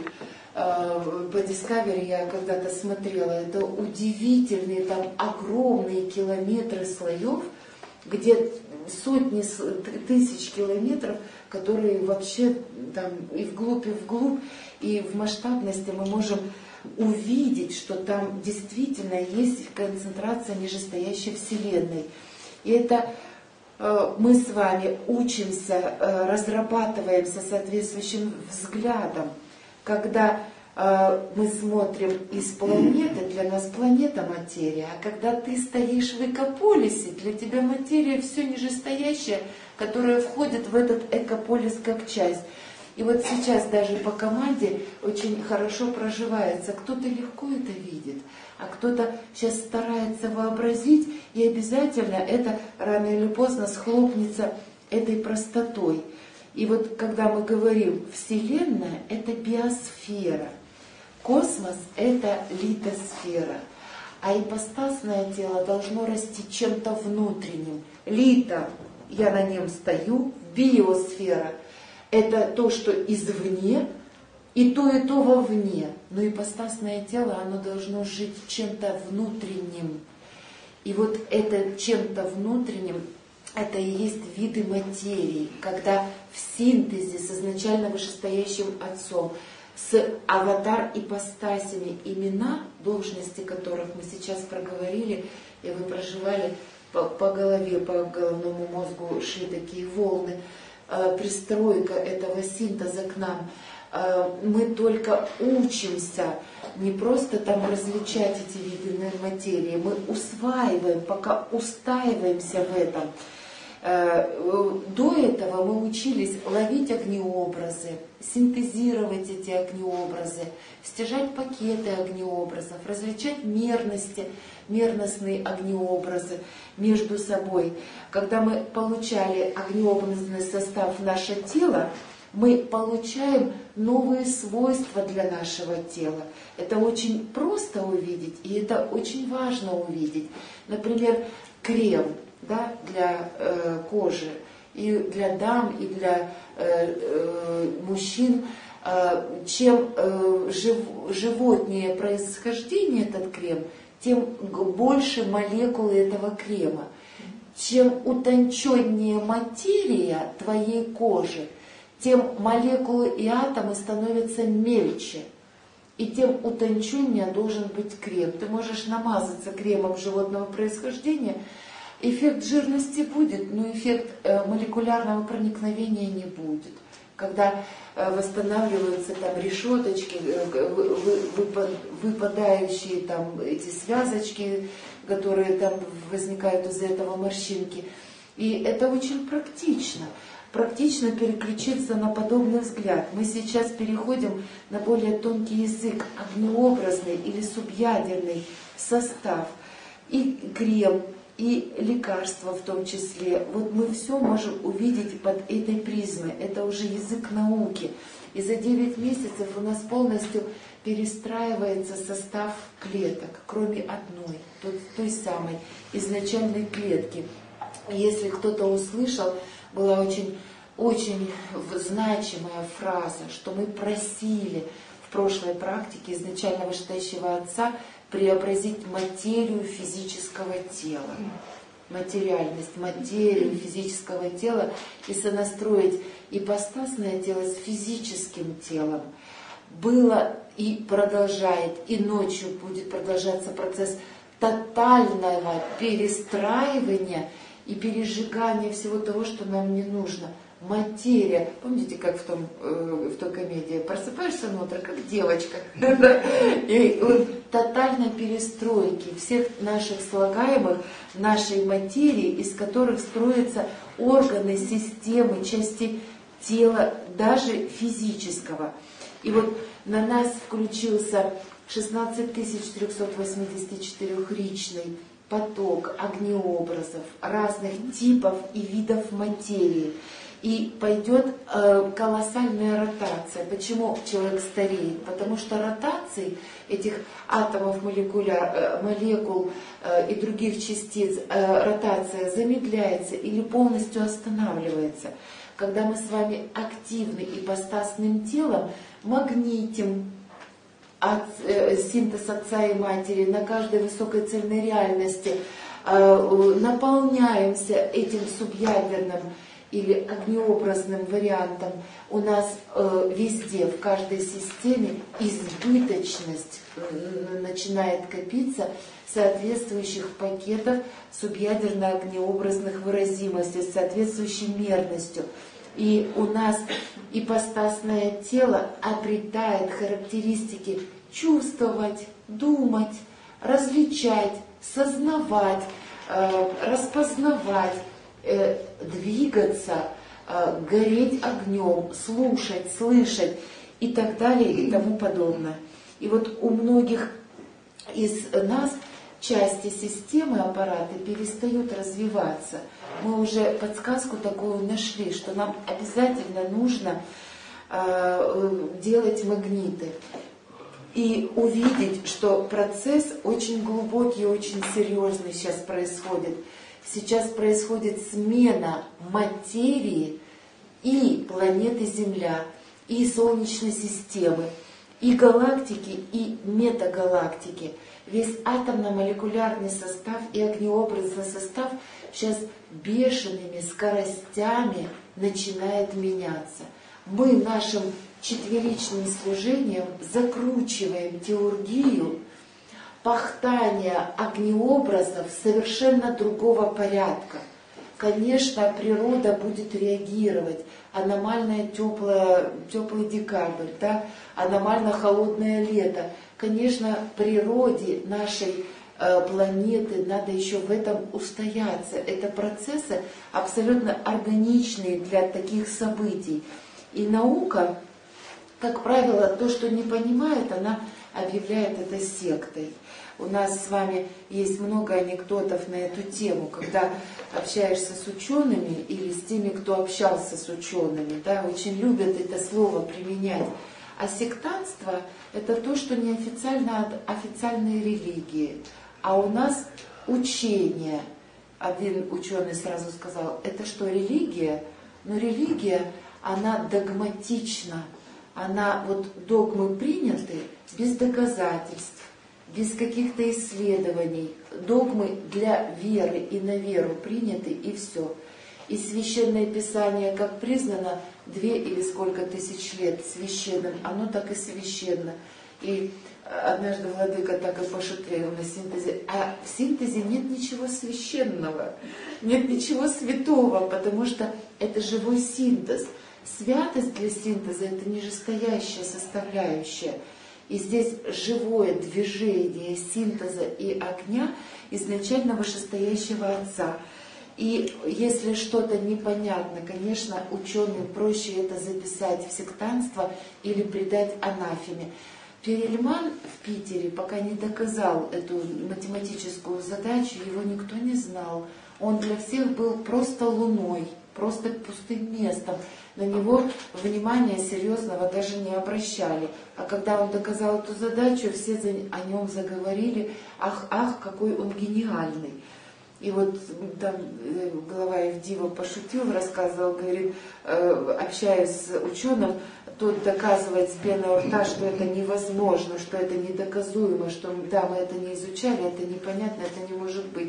э, по Discovery, я когда-то смотрела. Это удивительные, там огромные километры слоев, где сотни тысяч километров, которые вообще там и вглубь, и вглубь, и в масштабности мы можем увидеть, что там действительно есть концентрация нижестоящей Вселенной. И это э, мы с вами учимся, э, разрабатываем со соответствующим взглядом. Когда э, мы смотрим из планеты, для нас планета материя, а когда ты стоишь в экополисе, для тебя материя все нижестоящая, которая входит в этот экополис как часть. И вот сейчас даже по команде очень хорошо проживается. Кто-то легко это видит, а кто-то сейчас старается вообразить, и обязательно это рано или поздно схлопнется этой простотой. И вот когда мы говорим «Вселенная» — это биосфера, космос — это литосфера, а ипостасное тело должно расти чем-то внутренним. Лито — я на нем стою, биосфера — это то, что извне, и то, и то вовне. Но ипостасное тело, оно должно жить чем-то внутренним. И вот это чем-то внутренним, это и есть виды материи, когда в синтезе с изначально вышестоящим Отцом, с аватар-ипостасями, имена, должности которых мы сейчас проговорили, и вы проживали по, по голове, по головному мозгу шли такие волны, э, пристройка этого синтеза к нам. Э, мы только учимся не просто там различать эти виды материи, мы усваиваем, пока устаиваемся в этом. До этого мы учились ловить огнеобразы, синтезировать эти огнеобразы, стяжать пакеты огнеобразов, различать мерности, мерностные огнеобразы между собой. Когда мы получали огнеобразный состав в наше тело, мы получаем новые свойства для нашего тела. Это очень просто увидеть, и это очень важно увидеть. Например, крем. Да, для э, кожи, и для дам, и для э, э, мужчин. Э, чем э, жив, животнее происхождение этот крем, тем больше молекулы этого крема. Чем утонченнее материя твоей кожи, тем молекулы и атомы становятся мельче. И тем утонченнее должен быть крем. Ты можешь намазаться кремом животного происхождения, эффект жирности будет, но эффект э, молекулярного проникновения не будет. Когда э, восстанавливаются там решеточки, э, вы, вы, выпадающие там эти связочки, которые там возникают из-за этого морщинки. И это очень практично. Практично переключиться на подобный взгляд. Мы сейчас переходим на более тонкий язык, огнеобразный или субъядерный состав. И крем, и лекарства в том числе. Вот мы все можем увидеть под этой призмой. Это уже язык науки. И за девять месяцев у нас полностью перестраивается состав клеток, кроме одной, той, той самой изначальной клетки. И если кто-то услышал, была очень, очень значимая фраза, что мы просили в прошлой практике изначально вышестоящего Отца преобразить материю физического тела. материальность, материю физического тела и сонастроить ипостасное тело с физическим телом. Было и продолжает, и ночью будет продолжаться процесс тотального перестраивания и пережигания всего того, что нам не нужно. Материя. Помните, как в, том, э, в той комедии? Просыпаешься внутрь, как девочка. И вот тотальной перестройки всех наших слагаемых, нашей материи, из которых строятся органы, системы, части тела, даже физического. И вот на нас включился шестнадцать тысяч триста восемьдесят четыре ричный поток огнеобразов разных типов и видов материи. И пойдет э, колоссальная ротация. Почему человек стареет? Потому что ротации этих атомов, молекуляр, э, молекул э, и других частиц, э, ротация замедляется или полностью останавливается. Когда мы с вами активны ипостасным телом, магнитим от, э, синтез отца и матери на каждой высокой цельной реальности, э, наполняемся этим субъядерным или огнеобразным вариантом, у нас э, везде, в каждой системе избыточность э, начинает копиться соответствующих пакетов субъядерно-огнеобразных выразимостей с соответствующей мерностью. И у нас ипостасное тело обретает характеристики чувствовать, думать, различать, сознавать, э, распознавать, двигаться, гореть огнем, слушать, слышать и так далее и тому подобное. И вот у многих из нас части системы аппарата перестают развиваться. Мы уже подсказку такую нашли, что нам обязательно нужно делать магниты. И увидеть, что процесс очень глубокий, очень серьезный сейчас происходит. Сейчас происходит смена материи и планеты Земля, и Солнечной системы, и галактики, и метагалактики. Весь атомно-молекулярный состав и огнеобразный состав сейчас бешеными скоростями начинает меняться. Мы нашим четверичным служением закручиваем теургию, пахтание огнеобразов совершенно другого порядка. Конечно, природа будет реагировать. Аномальное теплое, теплый декабрь, да? Аномально холодное лето. Конечно, природе нашей э, планеты надо еще в этом устояться. Это процессы абсолютно органичные для таких событий. И наука, как правило, то, что не понимает, она объявляет это сектой. У нас с вами есть много анекдотов на эту тему, когда общаешься с учеными или с теми, кто общался с учеными, да, очень любят это слово применять. А сектантство – это то, что неофициально от официальной религии. А у нас учение. Один ученый сразу сказал, это что, религия? Но религия, она догматична. Она, вот догмы приняты без доказательств, без каких-то исследований. Догмы для веры и на веру приняты, и все. И Священное Писание, как признано две или сколько тысяч лет священным, оно так и священно. И однажды владыка так и пошутил на синтезе, а в синтезе нет ничего священного, нет ничего святого, потому что это живой синтез. Святость для синтеза – это нижестоящая составляющая. И здесь живое движение синтеза и огня изначально вышестоящего Отца. И если что-то непонятно, конечно, ученым проще это записать в сектантство или придать анафеме. Перельман в Питере пока не доказал эту математическую задачу, его никто не знал. Он для всех был просто луной, просто пустым местом. На него внимания серьезного даже не обращали. А когда он доказал эту задачу, все о нем заговорили, ах, ах, какой он гениальный. И вот там глава Евдива пошутил, рассказывал, говорит, общаясь с ученым, тот доказывает с пеной у рта, что это невозможно, что это недоказуемо, что да, мы это не изучали, это непонятно, это не может быть.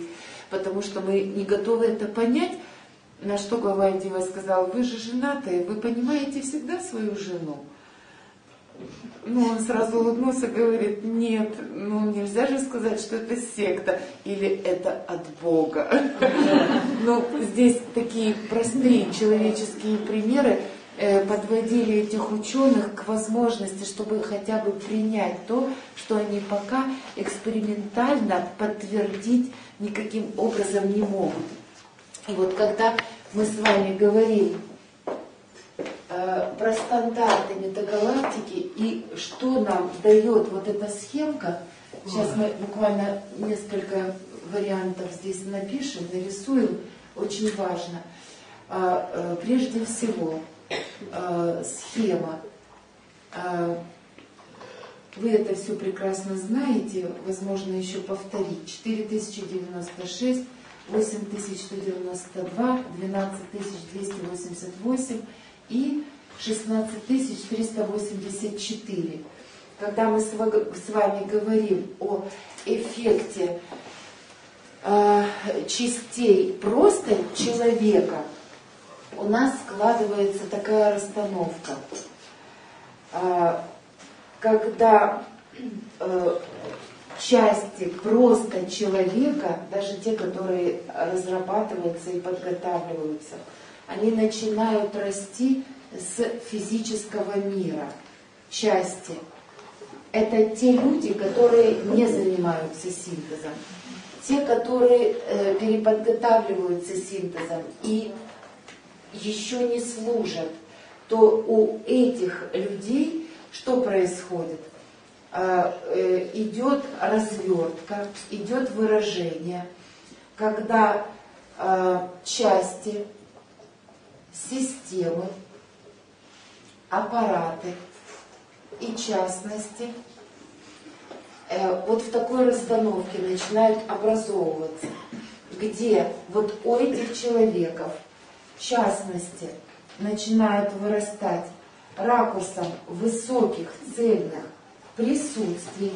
потому что мы не готовы это понять. На что глава Дива сказал: вы же женатые, вы понимаете всегда свою жену. Ну, он сразу улыбнулся и говорит: нет, ну нельзя же сказать, что это секта или это от Бога. Но здесь такие простые человеческие примеры подводили этих ученых к возможности, чтобы хотя бы принять то, что они пока экспериментально подтвердить никаким образом не могут. И вот когда мы с вами говорим э, про стандарты метагалактики и что нам дает вот эта схемка, сейчас мы буквально несколько вариантов здесь напишем, нарисуем, очень важно. Э, э, прежде всего, э, схема. Э, вы это все прекрасно знаете, возможно еще повторить. четыре тысячи девяносто шесть, восемь тысяч сто девяносто два, двенадцать тысяч двести восемьдесят восемь и шестнадцать тысяч триста восемьдесят четыре. Когда мы с вами говорим о эффекте э, частей просто человека, у нас складывается такая расстановка. Э, когда э, части просто человека, даже те, которые разрабатываются и подготавливаются, они начинают расти с физического мира. Части. Это те люди, которые не занимаются синтезом. Те, которые э, переподготавливаются синтезом и еще не служат, то у этих людей что происходит? Идет развертка, идет выражение, когда э, части, системы, аппараты и частности э, вот в такой расстановке начинают образовываться, где вот у этих человеков частности начинают вырастать ракурсом высоких цельных присутствий,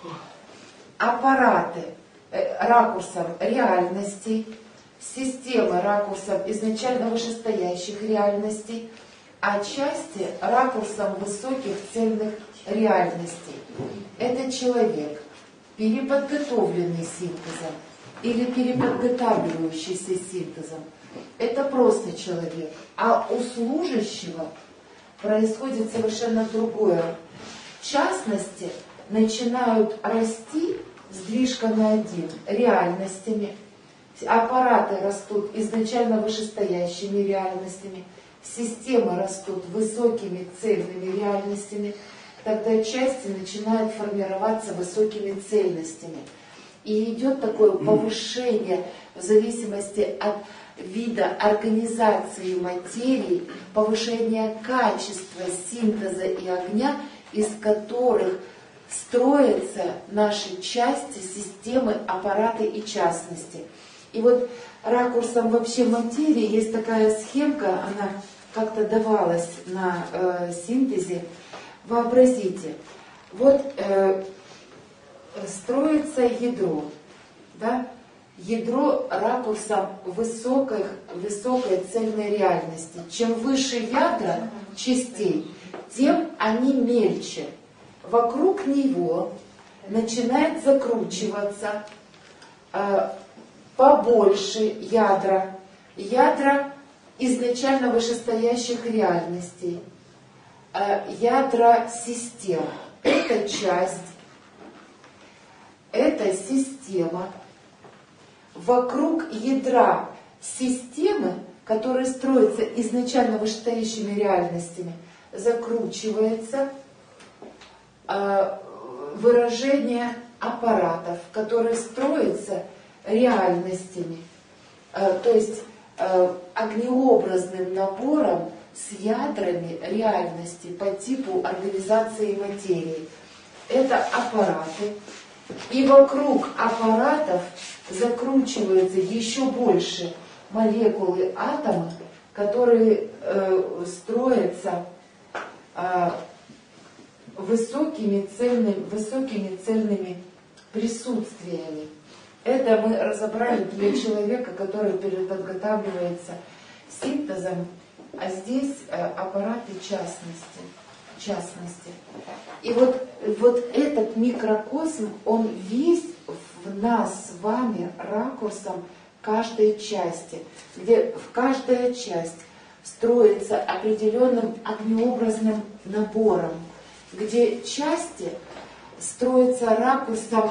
аппараты э, ракурсом реальностей, системы ракурсом изначально вышестоящих реальностей, а части ракурсом высоких цельных реальностей. Это человек, переподготовленный синтезом или переподготавливающийся синтезом. Это просто человек. А у служащего происходит совершенно другое. Частности начинают расти сдвижка на один реальностями. Аппараты растут изначально вышестоящими реальностями. Системы растут высокими цельными реальностями. Тогда части начинают формироваться высокими цельностями. И идет такое повышение в зависимости от вида организации материи, повышение качества синтеза и огня, из которых строятся наши части, системы, аппараты и частности. И вот ракурсом вообще материи есть такая схемка, она как-то давалась на э, синтезе. Вообразите, вот э, строится ядро, да? Ядро ракурсом высокой, высокой цельной реальности. Чем выше ядра частей, тем они мельче. Вокруг него начинает закручиваться э, побольше ядра, ядра изначально вышестоящих реальностей, э, ядра систем. Это часть, это система. Вокруг ядра системы, которые строятся изначально вышестоящими реальностями, закручивается э, выражение аппаратов, которые строятся реальностями, э, то есть э, огнеобразным набором с ядрами реальности по типу организации материи. Это аппараты. И вокруг аппаратов закручиваются еще больше молекулы, атомы, которые э, строятся э, высокими, цельными, высокими цельными присутствиями. Это мы разобрали для человека, который переподготавливается синтезом, а здесь аппараты частности. частности. И вот, вот этот микрокосм, он весь в нас с вами ракурсом каждой части, где в каждая часть строится определенным огнеобразным набором, где части строятся ракурсом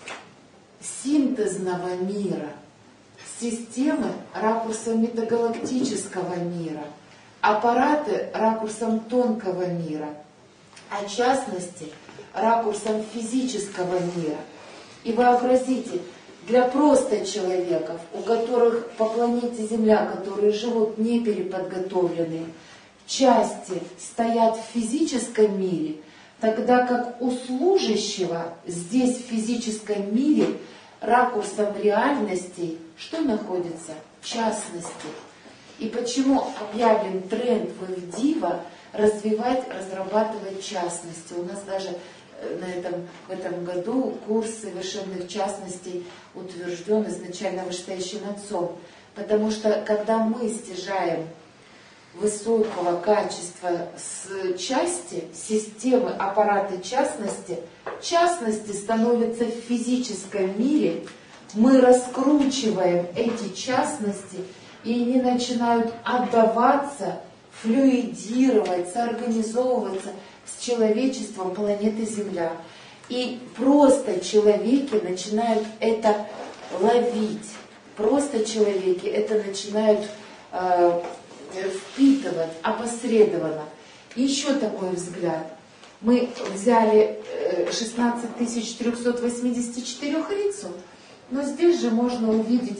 синтезного мира, системы ракурсом метагалактического мира, аппараты ракурсом тонкого мира, а частности ракурсом физического мира. И вообразите, для просто человеков, у которых по планете Земля, которые живут не переподготовленные, части стоят в физическом мире, тогда как у служащего здесь в физическом мире ракурсом реальностей что находится? Частности. И почему объявлен тренд в их дива развивать, разрабатывать частности? У нас даже на этом, в этом году курс совершенных частностей утвержден изначально вышестоящим отцом. Потому что когда мы стяжаем высокого качества с части, системы, аппараты частности, частности становятся в физическом мире, мы раскручиваем эти частности, и они начинают отдаваться, флюидировать, соорганизовываться с человечеством планеты Земля. И просто человеки начинают это ловить. Просто человеки это начинают э, впитывать опосредованно. Еще такой взгляд. Мы взяли шестнадцать тысяч триста восемьдесят четыре рицу, но здесь же можно увидеть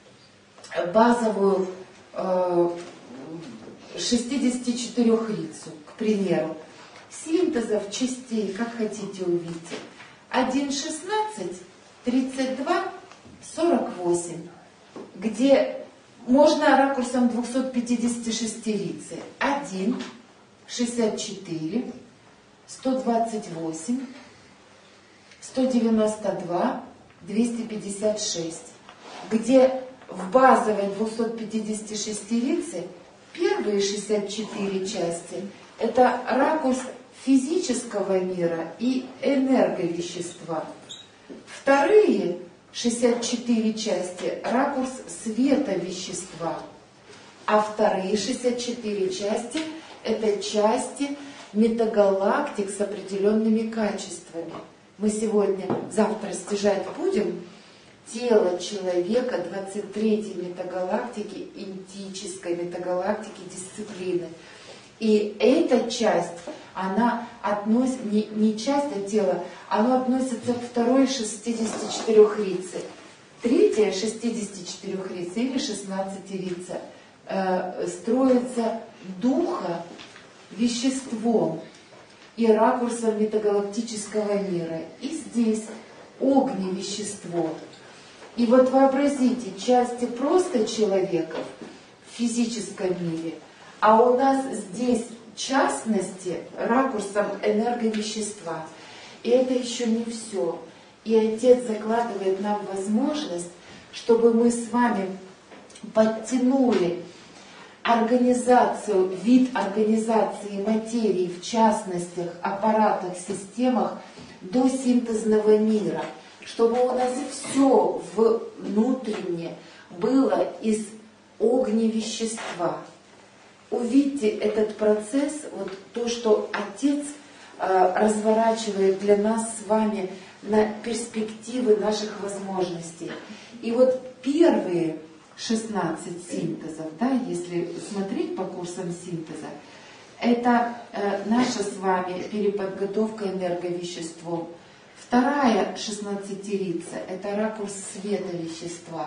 базовую э, шестьдесят четыре рицу, к примеру. Синтезов частей, как хотите, увидите. один шестнадцать, тридцать два, сорок восемь, где можно ракурсом двести пятьдесят шесть рицы. один, шестьдесят четыре, сто двадцать восемь, сто девяносто два, двести пятьдесят шесть, где в базовой двести пятьдесят шесть рицы первые шестьдесят четыре части – это ракурс физического мира и энерговещества. Вторые шестьдесят четыре части – ракурс света вещества. А вторые шестьдесят четыре части – это части метагалактик с определенными качествами. Мы сегодня, завтра стяжать будем тело человека двадцать третьей метагалактики, интической метагалактики дисциплины. И эта часть, она относится, не, не часть, а тело, оно относится к второй шестидесяти четырёх рице. Третья шестидесяти четырёх рице или шестнадцати рице э, строится духа веществом и ракурсом метагалактического мира. И здесь огневещество. И вот вообразите, части просто человеков в физическом мире, а у нас здесь частности ракурсом энерговещества. И это еще не все. И Отец закладывает нам возможность, чтобы мы с вами подтянули организацию, вид организации материи в частностях, аппаратах, системах до синтезного мира, чтобы у нас все внутренне было из огневещества. Увидьте этот процесс, вот то, что Отец э, разворачивает для нас с вами на перспективы наших возможностей. И вот первые шестнадцать синтезов, да, если смотреть по курсам синтеза, это э, наша с вами переподготовка энерговеществом. Вторая шестнадцатирица – это ракурс света вещества.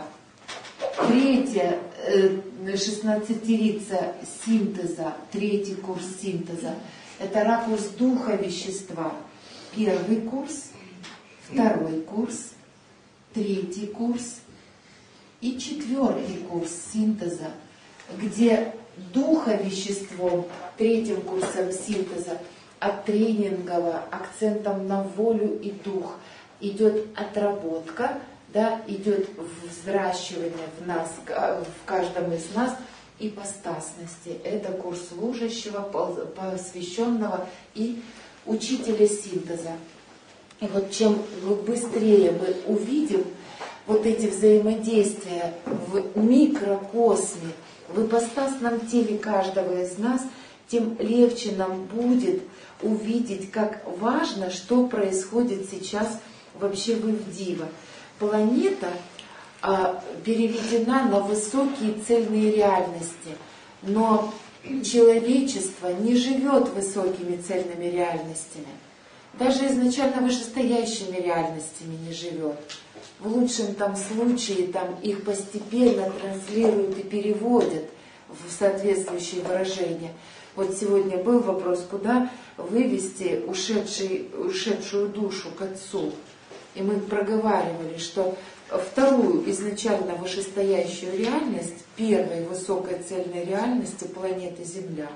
Третья шестнадцатирица синтеза, третий курс синтеза – это ракурс духа вещества. Первый курс, второй курс, третий курс и четвертый курс синтеза, где духовеществом, третьим курсом синтеза, от тренингового акцентом на волю и дух идет отработка да, идет взращивание в нас, в каждом из нас ипостасности. Это курс служащего, посвященного и учителя синтеза. И вот чем быстрее мы увидим вот эти взаимодействия в микрокосме, в ипостасном теле каждого из нас, тем легче нам будет увидеть, как важно, что происходит сейчас вообще в Ивдива. Планета а, переведена на высокие цельные реальности, но человечество не живет высокими цельными реальностями. Даже изначально вышестоящими реальностями не живет. В лучшем там случае там их постепенно транслируют и переводят в соответствующие выражения. Вот сегодня был вопрос, куда вывести ушедший, ушедшую душу к Отцу. И мы проговаривали, что вторую изначально вышестоящую реальность, первой высокой цельной реальности планеты Земля,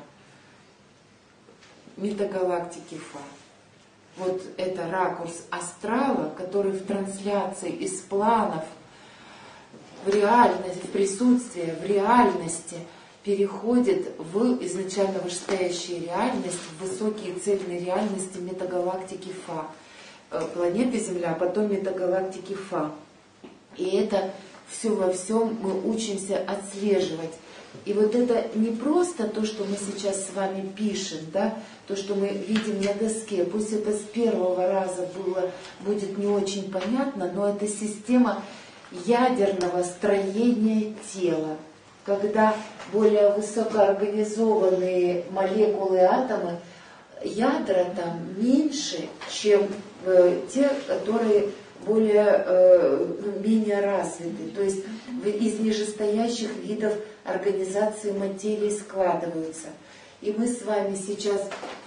метагалактики Фа. Вот это ракурс астрала, который в трансляции из планов в реальность, в присутствие, в реальности переходит в изначально вышестоящую реальность, в высокие цельные реальности метагалактики Фа. Планеты Земля, а потом метагалактики Фа. И это все во всем мы учимся отслеживать. И вот это не просто то, что мы сейчас с вами пишем, да, то, что мы видим на доске, пусть это с первого раза было, будет не очень понятно, но это система ядерного строения тела, когда более высокоорганизованные молекулы, атомы, ядра там меньше, чем э, те, которые более, э, менее развиты. То есть из нижестоящих видов организации материи складываются. И мы с вами сейчас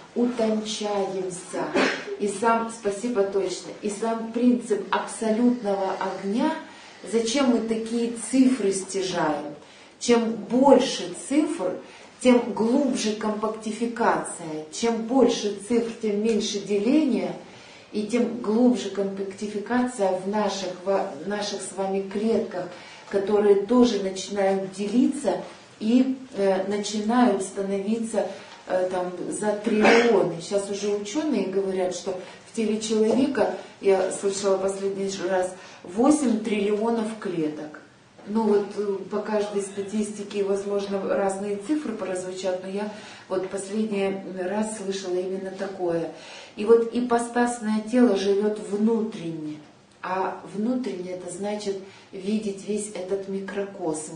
утончаемся. И сам, спасибо точно, и сам принцип абсолютного огня, зачем мы такие цифры стяжаем? Чем больше цифр, тем глубже компактификация. Чем больше цифр, тем меньше деления, и тем глубже компактификация в наших, в наших с вами клетках, которые тоже начинают делиться и э, начинают становиться э, там, за триллионы. Сейчас уже ученые говорят, что в теле человека, я слышала последний раз, восемь триллионов клеток. Ну вот по каждой статистике, возможно, разные цифры прозвучат, но я вот последний раз слышала именно такое. И вот ипостасное тело живет внутренне, а внутренне это значит видеть весь этот микрокосм.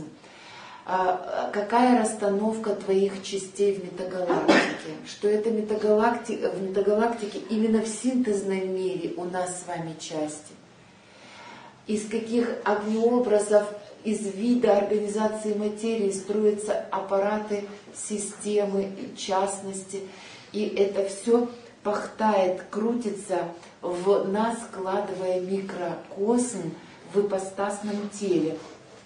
А какая расстановка твоих частей в метагалактике? Что это метагалактика, в метагалактике именно в синтезном мире у нас с вами части. Из каких огнеобразов, из вида организации материи строятся аппараты, системы, частности. И это все пахтает, крутится в нас, складывая микрокосм в ипостасном теле,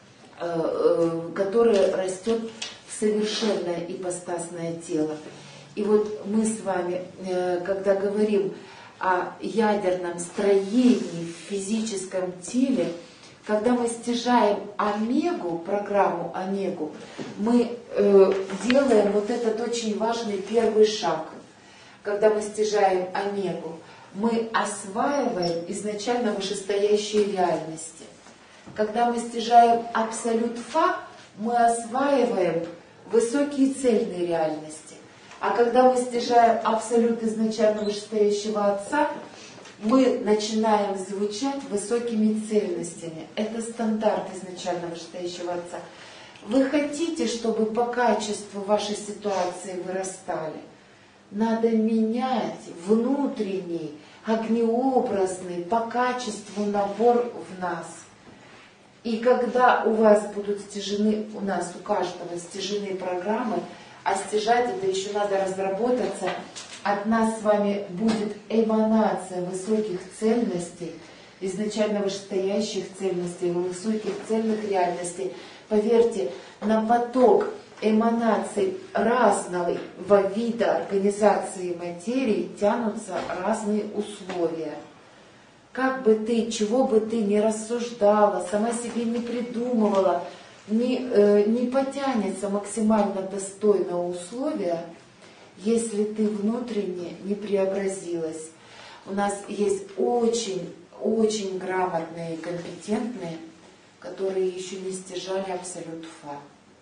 которое растет в совершенное ипостасное тело. И вот мы с вами, когда говорим о ядерном строении в физическом теле, когда мы стяжаем омегу, программу омегу, мы э, делаем вот этот очень важный первый шаг. Когда мы стяжаем омегу, мы осваиваем изначально вышестоящие реальности. Когда мы стяжаем абсолют Фа, мы осваиваем высокие цельные реальности. А когда мы стяжаем абсолют изначально вышестоящего Отца, мы начинаем звучать высокими цельностями. Это стандарт изначально вышестоящего Отца. Вы хотите, чтобы по качеству вашей ситуации вырастали? Надо менять внутренний, огнеобразный, по качеству набор в нас. И когда у вас будут стяжены, у нас, у каждого стяжены программы, а стяжать это еще надо разработаться, от нас с вами будет эманация высоких цельностей, изначально вышестоящих цельностей, высоких цельных реальностей. Поверьте, на поток эманаций разного вида организации материи тянутся разные условия. как бы ты, чего бы ты ни рассуждала, сама себе не придумывала, не, э, не потянется максимально достойное условие, если ты внутренне не преобразилась. У нас есть очень, очень грамотные и компетентные, которые еще не стяжали абсолют фа.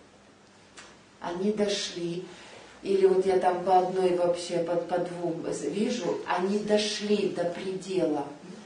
Они дошли, или вот я там по одной вообще, по, по двум вижу, они дошли до предела.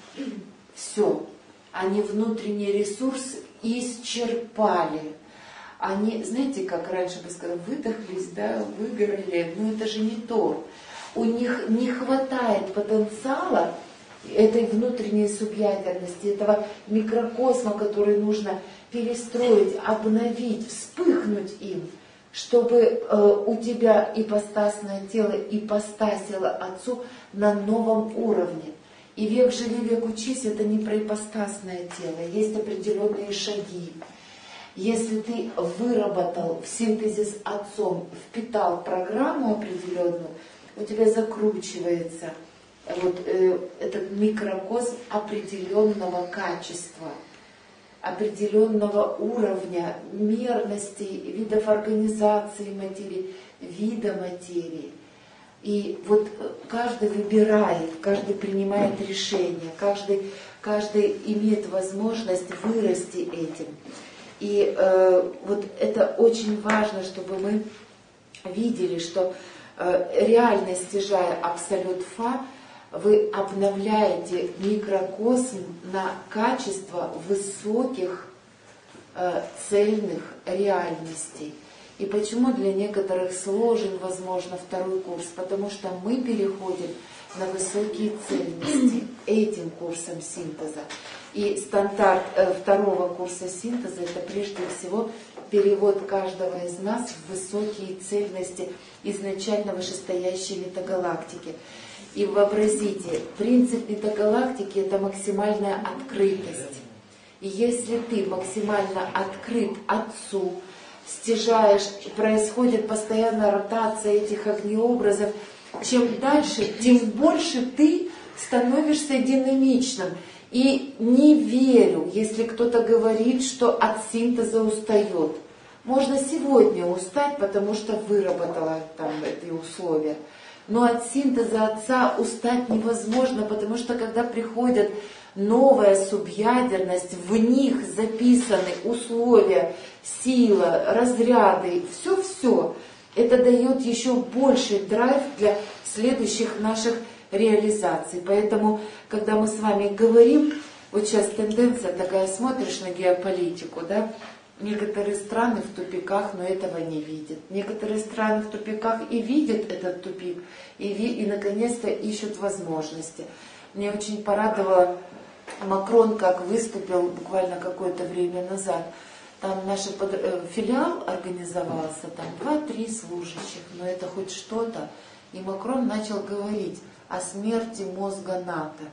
Все. Они внутренний ресурс исчерпали. Они, знаете, как раньше бы сказали, выдохлись, да, выгорели, но это же не то. У них не хватает потенциала этой внутренней субъядерности, этого микрокосма, который нужно перестроить, обновить, вспыхнуть им, чтобы э, у тебя ипостасное тело ипостасило Отцу на новом уровне. И век живи, век учись, это не про ипостасное тело, есть определенные шаги. Если ты выработал в синтезе с Отцом, впитал программу определенную, у тебя закручивается вот э, этот микрокосм определенного качества, определенного уровня, мерностей, видов организации материи, вида материи. И вот каждый выбирает, каждый принимает решение, каждый, каждый имеет возможность вырасти этим. И э, вот это очень важно, чтобы мы видели, что э, реально стяжая абсолют фа, вы обновляете микрокосм на качество высоких э, цельных реальностей. И почему для некоторых сложен, возможно, второй курс? Потому что мы переходим на высокие цельности этим курсом синтеза. И стандарт э, второго курса синтеза — это прежде всего перевод каждого из нас в высокие цельности изначально вышестоящей метагалактики. И вообразите, принцип метагалактики — это максимальная открытость. И если ты максимально открыт Отцу, стяжаешь, происходит постоянная ротация этих огнеобразов, чем дальше, тем больше ты становишься динамичным. И не верю, если кто-то говорит, что от синтеза устает. Можно сегодня устать, потому что выработала там эти условия. Но от синтеза Отца устать невозможно, потому что когда приходит новая субъядерность, в них записаны условия, сила, разряды, все-все. Это дает еще больший драйв для следующих наших реализаций. Поэтому, когда мы с вами говорим, вот сейчас тенденция такая, смотришь на геополитику, да, некоторые страны в тупиках, но этого не видят. Некоторые страны в тупиках и видят этот тупик, и, и наконец-то ищут возможности. Мне очень порадовало Макрон, как выступил буквально какое-то время назад. Там наш под... филиал организовался, там два-три служащих, но это хоть что-то. И Макрон начал говорить о смерти мозга НАТО.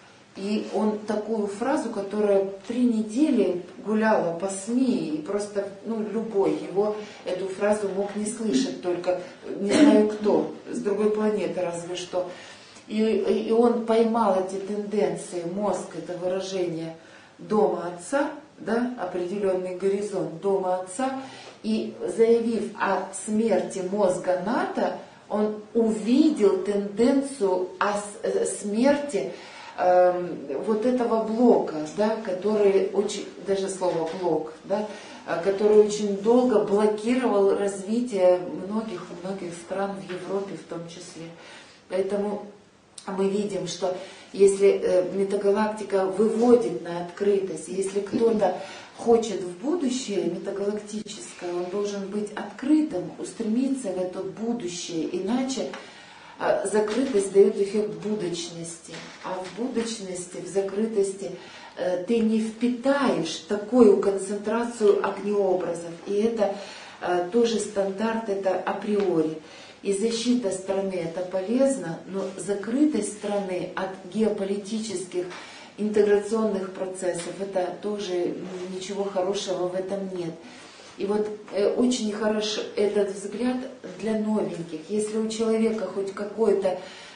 И он такую фразу, которая три недели гуляла по СМИ, и просто, ну, любой его эту фразу мог не слышать, только не знаю кто, с другой планеты разве что. И, и он поймал эти тенденции, мозг, это выражение дома Отца, да, определенный горизонт дома Отца, и заявив о смерти мозга НАТО, он увидел тенденцию о смерти э, вот этого блока, да, который очень, даже слово блок, да, который очень долго блокировал развитие многих-многих стран в Европе в том числе. Поэтому мы видим, что если э, метагалактика выводит на открытость, если кто-то хочет в будущее метагалактическое, он должен быть открытым, устремиться в это будущее, иначе э, закрытость дает эффект будочности, а в будочности, в закрытости э, ты не впитаешь такую концентрацию огнеобразов, и это э, тоже стандарт, это априори. И защита страны — это полезно, но закрытость страны от геополитических интеграционных процессов — это тоже ничего хорошего в этом нет. И вот э, очень хорош этот взгляд для новеньких. Если у человека хоть какое-то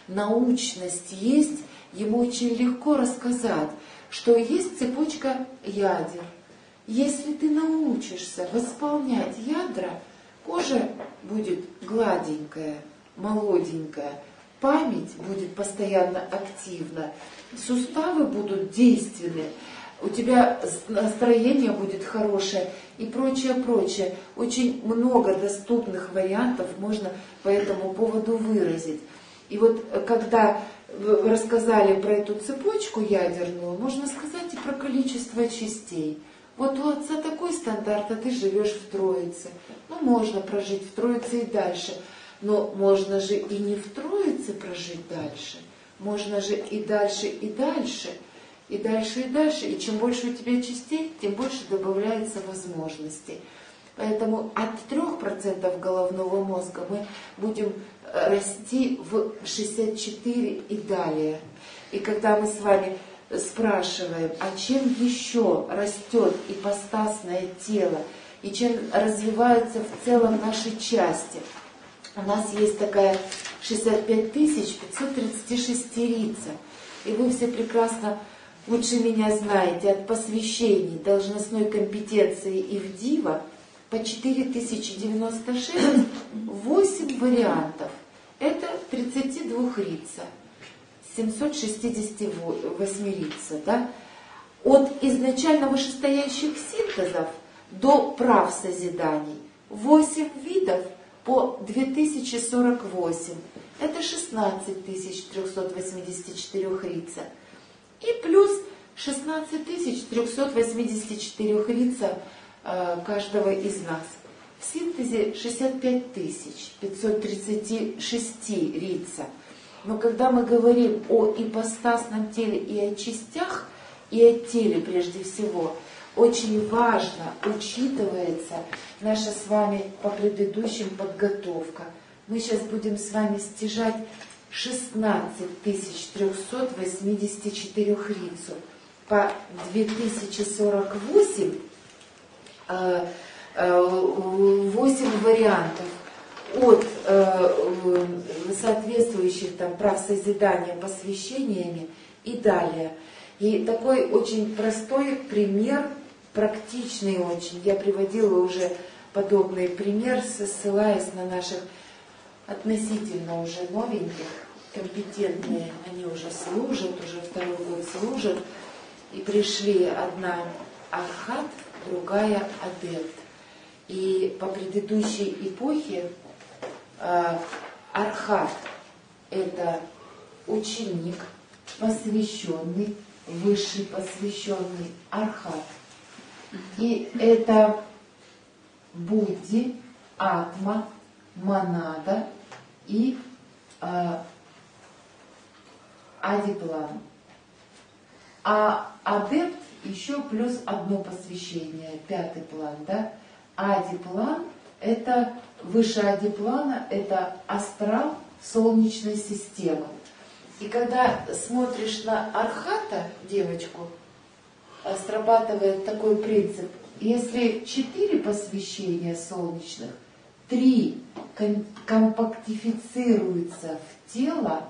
научность есть, ему очень легко рассказать, что есть цепочка ядер. Если ты научишься восполнять ядра, кожа будет гладенькая, молоденькая, память будет постоянно активна, суставы будут действенны, у тебя настроение будет хорошее и прочее, прочее. Очень много доступных вариантов можно по этому поводу выразить. И вот когда рассказали про эту цепочку ядерную, можно сказать и про количество частей. Вот у отца такой стандарт, а ты живешь в Троице. Ну, можно прожить в Троице и дальше. Но можно же и не в Троице прожить дальше. Можно же и дальше, и дальше. И дальше, и дальше. И чем больше у тебя частей, тем больше добавляется возможностей. Поэтому от трёх процентов головного мозга мы будем расти в шестьдесят четыре и далее. И когда мы с вами спрашиваем, а чем еще растет ипостасное тело, и чем развиваются в целом наши части, у нас есть такая шестьдесят пять тысяч пятьсот тридцать шесть рица. И вы все прекрасно лучше меня знаете, от посвящений, должностной компетенции и в дива по четыре тысячи девяносто шесть, восемь вариантов. Это тридцать два рица, семьсот шестьдесят восемь рица. Да? От изначально вышестоящих синтезов до прав созиданий восемь видов по две тысячи сорок восемь. Это шестнадцать тысяч триста восемьдесят четыре рица. И плюс шестнадцать тысяч триста восемьдесят четыре рица э, каждого из нас. В синтезе шестьдесят пять тысяч пятьсот тридцать шесть рица. Но когда мы говорим о ипостасном теле и о частях, и о теле прежде всего, очень важно учитывается наша с вами по предыдущим подготовка. Мы сейчас будем с вами стяжать шестнадцать тысяч триста восемьдесят четыре рицу по две тысячи сорок восемь, восемь вариантов от соответствующих там прав созидания посвящениями и далее. И такой очень простой пример, практичный очень. Я приводила уже подобный пример, ссылаясь на наших относительно уже новеньких, компетентные, они уже служат, уже второй год служат, и пришли одна архат, другая адепт. И по предыдущей эпохе э, архат – это ученик, посвященный, высший посвященный архат. И это Будди, Атма, Монада и э, Адиплан. А адепт еще плюс одно посвящение, пятый план, да? Адиплан – это выше адиплана, это астрал Солнечной системы. И когда смотришь на архата, девочку, срабатывает такой принцип. Если четыре посвящения солнечных, три компактифицируются в тело,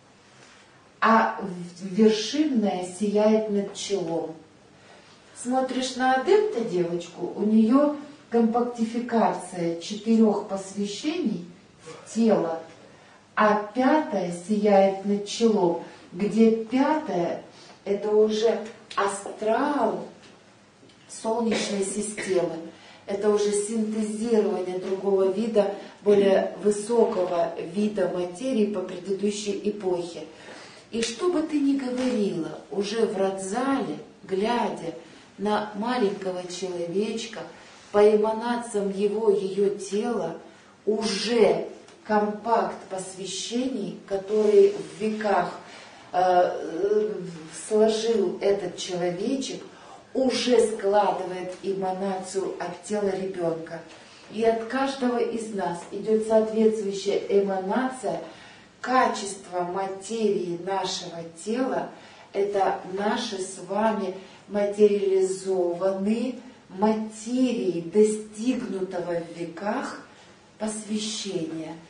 а вершинная сияет над челом. Смотришь на адепта, девочку, у нее компактификация четырех посвящений в тело, а пятая сияет над челом, где пятая – это уже астрал Солнечной системы. Это уже синтезирование другого вида, более высокого вида материи по предыдущей эпохе. И что бы ты ни говорила, уже в родзале, глядя на маленького человечка, по эманациям его, ее тела, уже компакт посвящений, которые в веках э, сложил этот человечек, уже складывает эманацию от тела ребенка. И от каждого из нас идет соответствующая эманация. Качество материи нашего тела – это наши с вами материализованные материи, достигнутого в веках посвящения.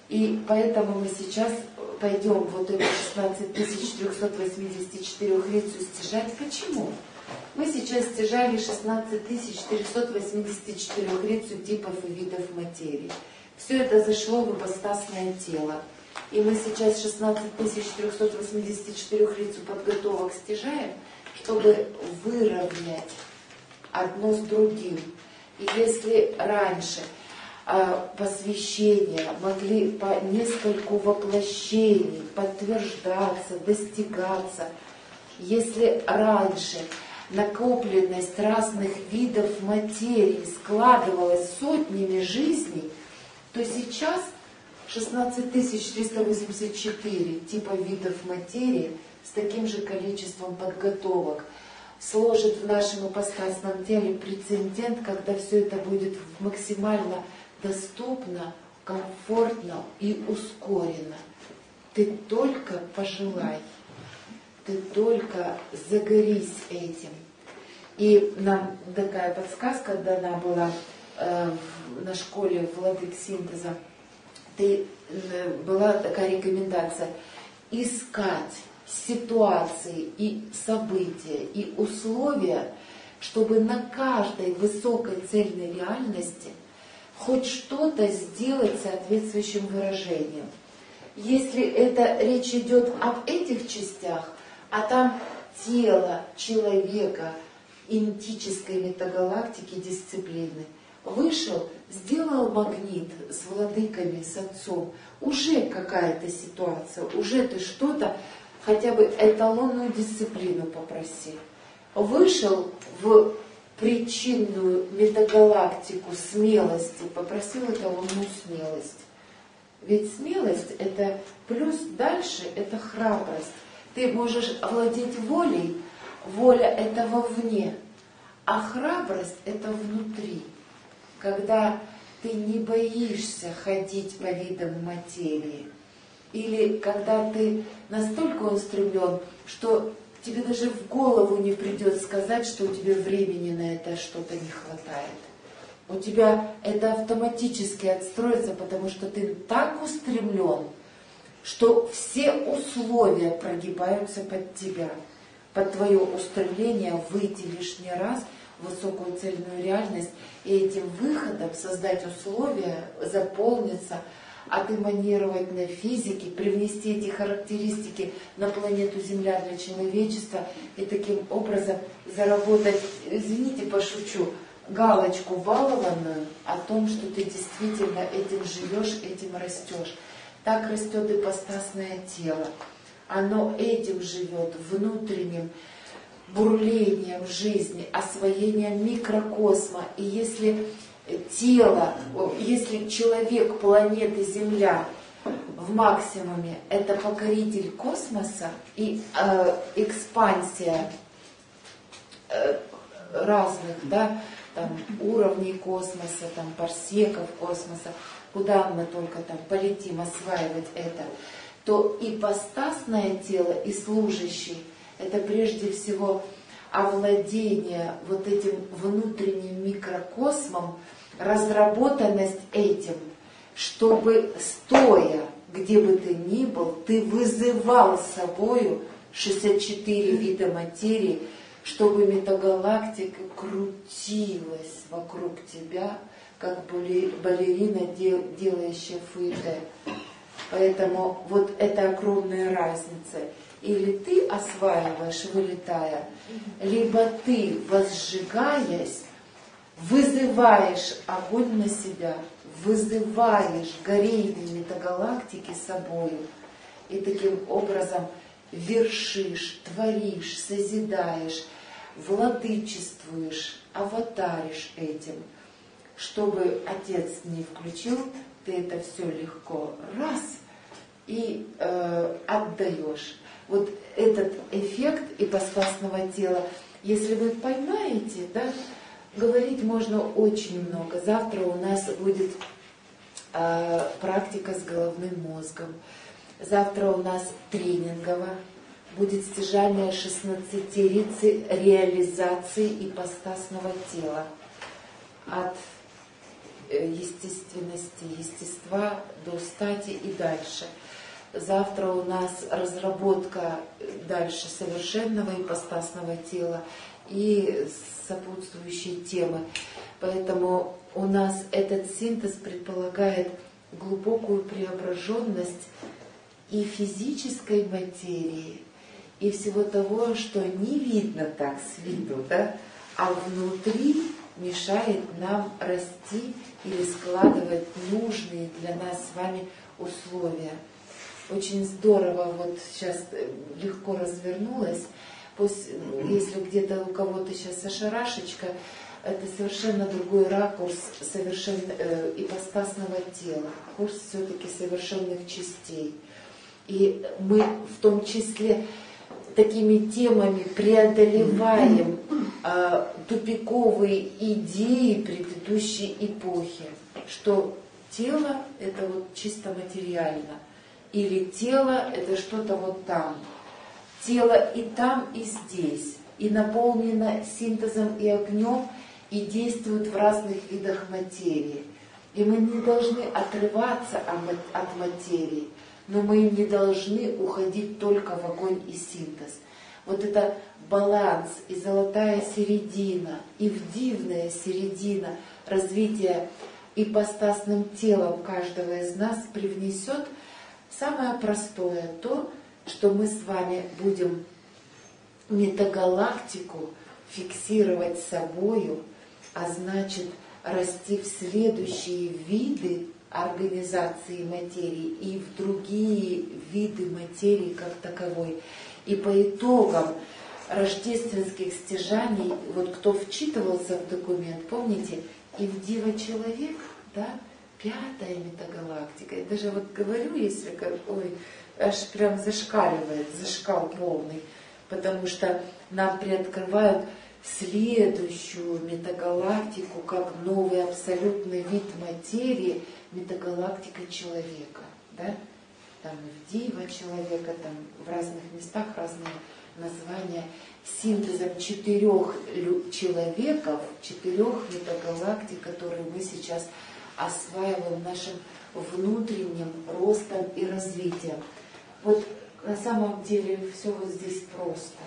И поэтому мы сейчас пойдем вот эту шестнадцать тысяч триста восемьдесят четыре рицу стяжать. Почему? Мы сейчас стяжали шестнадцать тысяч триста восемьдесят четыре рицу типов и видов материи. Все это зашло в ипостасное тело. И мы сейчас шестнадцать тысяч триста восемьдесят четыре рицу подготовок стяжаем, чтобы выровнять одно с другим. И если раньше а, посвящения могли по нескольку воплощений подтверждаться, достигаться, если раньше накопленность разных видов материи складывалась сотнями жизней, то сейчас шестнадцать тысяч триста восемьдесят четыре типа видов материи с таким же количеством подготовок сложит в нашем ипостасном теле прецедент, когда все это будет максимально доступно, комфортно и ускоренно. Ты только пожелай, ты только загорись этим. И нам такая подсказка дана была э, на школе владык синтеза. Ты, э, была такая рекомендация: искать ситуации и события и условия, чтобы на каждой высокой цельной реальности хоть что-то сделать соответствующим выражением. Если это речь идет об этих частях, а там тело человека, интической метагалактики, дисциплины, вышел, сделал магнит с владыками, с отцом, уже какая-то ситуация, уже ты что-то, хотя бы эталонную дисциплину попроси. Вышел в причинную метагалактику смелости, попросил эталонную смелость. Ведь смелость — это плюс дальше, это храбрость. Ты можешь овладеть волей, воля — это вовне, а храбрость — это внутри. Когда ты не боишься ходить по видам материи, или когда ты настолько устремлен, что тебе даже в голову не придет сказать, что у тебя времени на это что-то не хватает. У тебя это автоматически отстроится, потому что ты так устремлен, что все условия прогибаются под тебя, под твое устремление выйти лишний раз в высокую цельную реальность и этим выходом создать условия, заполниться, отэманировать на физике, привнести эти характеристики на планету Земля для человечества и таким образом заработать, извините, пошучу, галочку балованную о том, что ты действительно этим живешь, этим растешь. Так растет ипостасное тело. Оно этим живет, внутренним бурлением жизни, освоением микрокосма. И если тело, если человек планеты Земля в максимуме — это покоритель космоса и э, экспансия э, разных, да, там, уровней космоса, там, парсеков космоса, куда мы только там полетим осваивать это, то ипостасное тело и служащий — это прежде всего овладение вот этим внутренним микрокосмом, разработанность этим, чтобы, стоя, где бы ты ни был, ты вызывал с собою шестьдесят четыре вида материи, чтобы метагалактика крутилась вокруг тебя, как балерина, делающая фуэте. Поэтому вот это огромная разница. Или ты осваиваешь, вылетая, либо ты, возжигаясь, вызываешь огонь на себя, вызываешь горение метагалактики собою, и таким образом вершишь, творишь, созидаешь, владычествуешь, аватаришь этим. Чтобы Отец не включил, ты это все легко раз и э, отдаешь. Вот этот эффект ипостасного тела, если вы поймаете, да, говорить можно очень много. Завтра у нас будет э, практика с головным мозгом. Завтра у нас тренингово будет стяжание шестнадцатерицы реализации ипостасного тела. От естественности, естества до стати и дальше. Завтра у нас разработка дальше совершенного ипостасного тела и сопутствующие темы. Поэтому у нас этот синтез предполагает глубокую преображенность и физической материи, и всего того, что не видно так с виду, да, а внутри мешает нам расти или складывать нужные для нас с вами условия. Очень здорово, вот сейчас легко развернулась, пусть, если где-то у кого-то сейчас ошарашечка, это совершенно другой ракурс совершенно, э, ипостасного тела, курс все-таки совершенных частей. И мы в том числе такими темами преодолеваем э, тупиковые идеи предыдущей эпохи, что тело это вот чисто материально, или тело это что-то вот там. Тело и там, и здесь, и наполнено синтезом и огнем, и действует в разных видах материи. И мы не должны отрываться от материи, но мы не должны уходить только в огонь и синтез. Вот это баланс и золотая середина, и в дивная середина развития ипостасным телом каждого из нас привнесет самое простое, то, что мы с вами будем метагалактику фиксировать собою, а значит расти в следующие виды организации материи и в другие виды материи как таковой. И по итогам рождественских стяжаний, вот кто вчитывался в документ, помните, Ивдива человек, да, пятая метагалактика. Я даже вот говорю, если как, ой, аж прям зашкаливает, зашкал полный, потому что нам приоткрывают следующую метагалактику как новый абсолютный вид материи, метагалактика человека, да? Там Ивдива человека, там в разных местах разные названия, синтезом четырех человеков, четырех метагалактик, которые мы сейчас осваиваем нашим внутренним ростом и развитием. Вот на самом деле все вот здесь просто.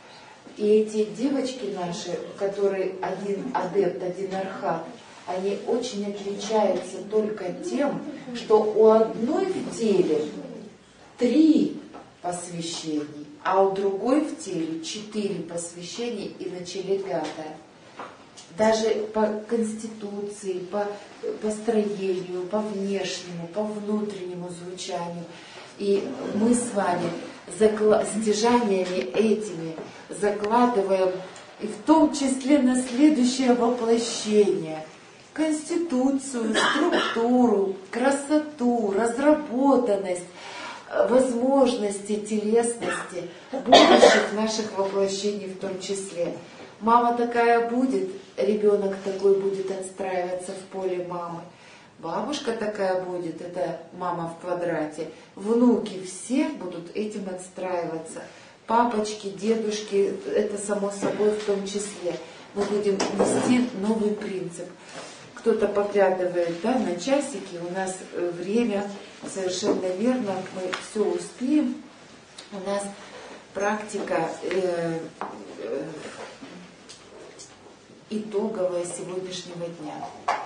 И эти девочки наши, которые один адепт, один архат, они очень отличаются только тем, что у одной в теле три посвящений, а у другой в теле четыре посвящения и на челе пятое. Даже по конституции, по, по строению, по внешнему, по внутреннему звучанию. И мы с вами закла- стяжаниями этими закладываем, и в том числе на следующее воплощение, конституцию, структуру, красоту, разработанность, возможности телесности будущих наших воплощений в том числе. Мама такая будет, ребенок такой будет отстраиваться в поле мамы. Бабушка такая будет, это мама в квадрате. Внуки все будут этим отстраиваться. Папочки, дедушки, это само собой в том числе. Мы будем нести новый принцип. Кто-то поглядывает, да, на часики, у нас время, совершенно верно, мы все успеем. У нас практика э, э, итоговая сегодняшнего дня.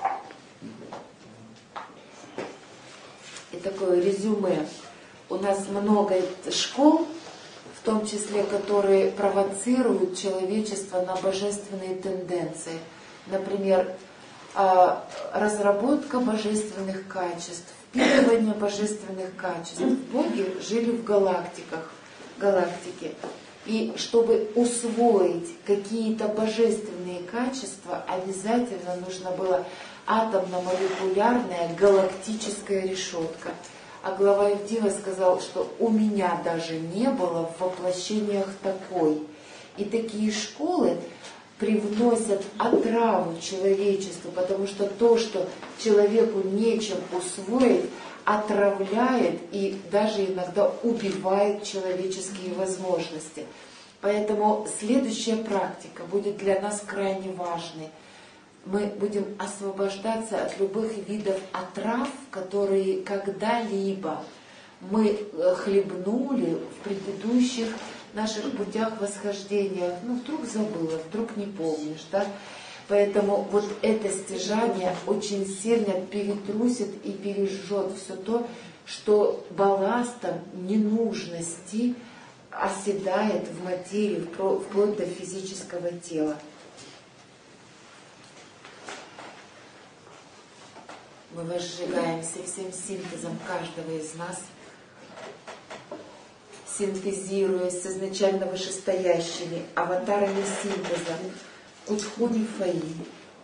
И такое резюме. У нас много школ, в том числе, которые провоцируют человечество на божественные тенденции. Например, разработка божественных качеств, впитывание божественных качеств. Боги жили в галактиках, галактике. И чтобы усвоить какие-то божественные качества, обязательно нужно было атомно-молекулярная галактическая решетка. А глава Ивдива сказал, что у меня даже не было в воплощениях такой. И такие школы привносят отраву человечеству, потому что то, что человеку нечем усвоить, отравляет и даже иногда убивает человеческие возможности. Поэтому следующая практика будет для нас крайне важной. мы будем освобождаться от любых видов отрав, которые когда-либо мы хлебнули в предыдущих наших путях восхождения. Ну, вдруг забыла, вдруг не помнишь, да? Поэтому вот это стяжание очень сильно перетрусит и пережжет все то, что балластом ненужности оседает в материи, вплоть до физического тела. Мы возжигаемся всем синтезом каждого из нас, синтезируя с изначально вышестоящими аватарами синтеза Кутхуни Фаи.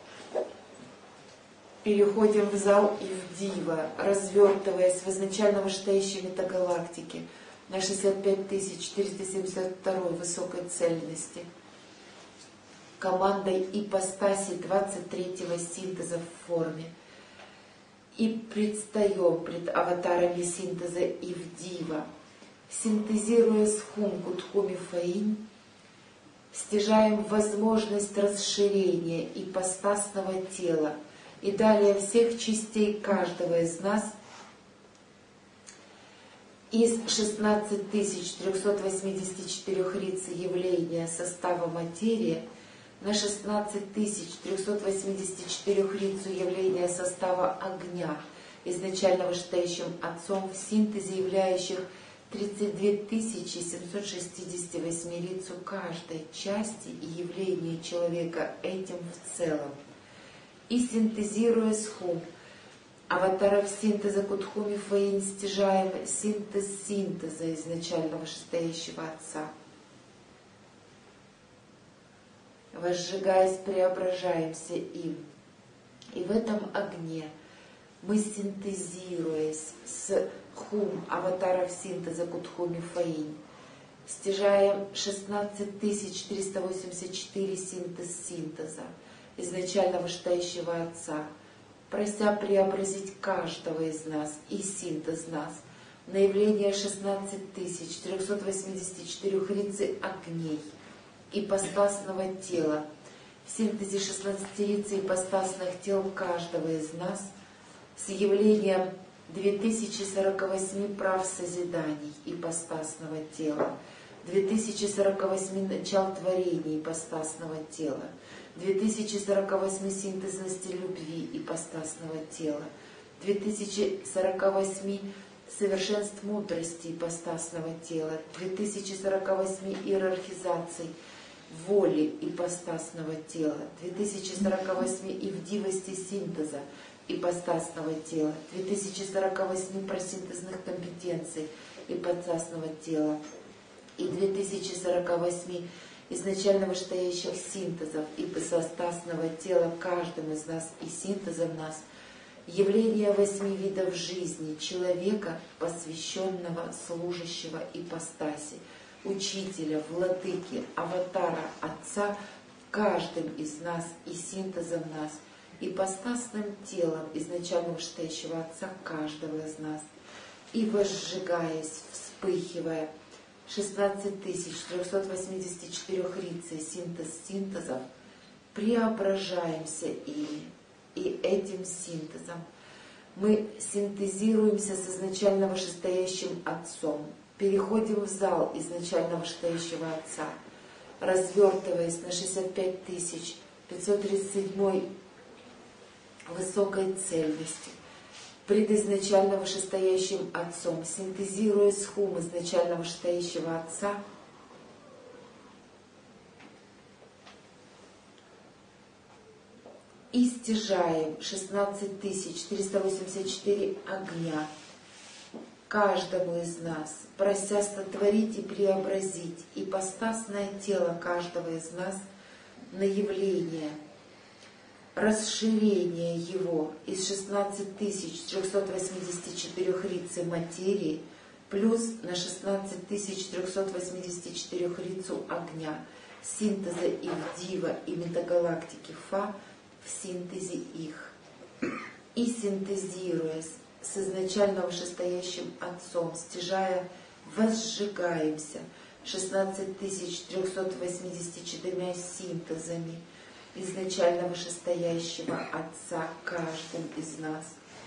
Переходим в зал и в Дива, развертываясь в изначально вышестоящей метагалактике на шестьдесят пять тысяч четыреста семьдесят два высокой цельности, командой ипостаси двадцать третьего синтеза в форме. И предстаем пред аватарами синтеза Ивдива, синтезируя схум Кутхуми Фаинь, стяжаем возможность расширения ипостасного тела и далее всех частей каждого из нас из шестнадцати тысяч трёхсот восьмидесяти четырёх риц явления состава материи на шестнадцать тысяч трёхсот восьмидесяти четырёх рицу явления состава огня, изначально вышестоящим Отцом в синтезе являющих тридцать две тысячи семьсот шестьдесят восемь рицу каждой части и явления человека этим в целом. И синтезируя схум аватаров синтеза Кутхуми Фаинь, стяжаем синтез синтеза изначально вышестоящего Отца. Возжигаясь, преображаемся им. И в этом огне мы, синтезируясь с хум аватаров синтеза Кутхуми Фаинь, стяжаем шестнадцать тысяч триста восемьдесят четыре синтез синтеза изначально вышестоящего Отца, прося преобразить каждого из нас и синтез нас на явление шестнадцать тысяч трёхсот восьмидесяти четырёх рицы огней ипостасного тела, в синтезе шестнадцати рицы ипостасных тел каждого из нас с явлением две тысячи сорок восемь прав созиданий ипостасного тела, две тысячи сорок восемь начал творения ипостасного тела, две тысячи сорок восемь синтезности любви ипостасного тела, две тысячи сорок восемь совершенств мудрости ипостасного тела, две тысячи сорок восемь иерархизаций воли ипостасного тела, две тысячи сорок восемь ивдивости синтеза ипостасного тела, две тысячи сорок восемь просинтезных компетенций ипостасного тела и две тысячи сорок восемь изначально вышестоящих синтезов ипостасного тела каждым из нас и синтезом нас, явление восьми видов жизни человека, посвященного, служащего ипостаси, учителя, владыки, аватара, Отца, каждым из нас и синтезом нас, ипостасным телом изначально вышестоящего Отца каждого из нас, и возжигаясь, вспыхивая шестнадцать тысяч трёхсот восьмидесяти четырёх рицей синтез синтезов, преображаемся ими, и этим синтезом мы синтезируемся с изначально вышестоящим Отцом, переходим в зал изначально вышестоящего Отца, развертываясь на шестьдесят пять тысяч пятьсот тридцать семь высокой цельности, пред изначально вышестоящим Отцом, синтезируя схум изначально вышестоящего Отца, и стяжаем шестнадцать тысяч четыреста восемьдесят четыре огня каждому из нас, прося сотворить и преобразить ипостасное тело каждого из нас на явление расширение его из шестнадцати тысяч трёхсот восьмидесяти четырёх рицы материи плюс на шестнадцать тысяч трёхсот восьмидесяти четырёх рицу огня, синтеза Ивдива и метагалактики Фа в синтезе их. И синтезируясь с изначально вышестоящим Отцом, стяжая, возжигаемся шестнадцать тысяч трёхсот восьмидесятью четырьмя синтезами изначально вышестоящего Отца каждым из нас.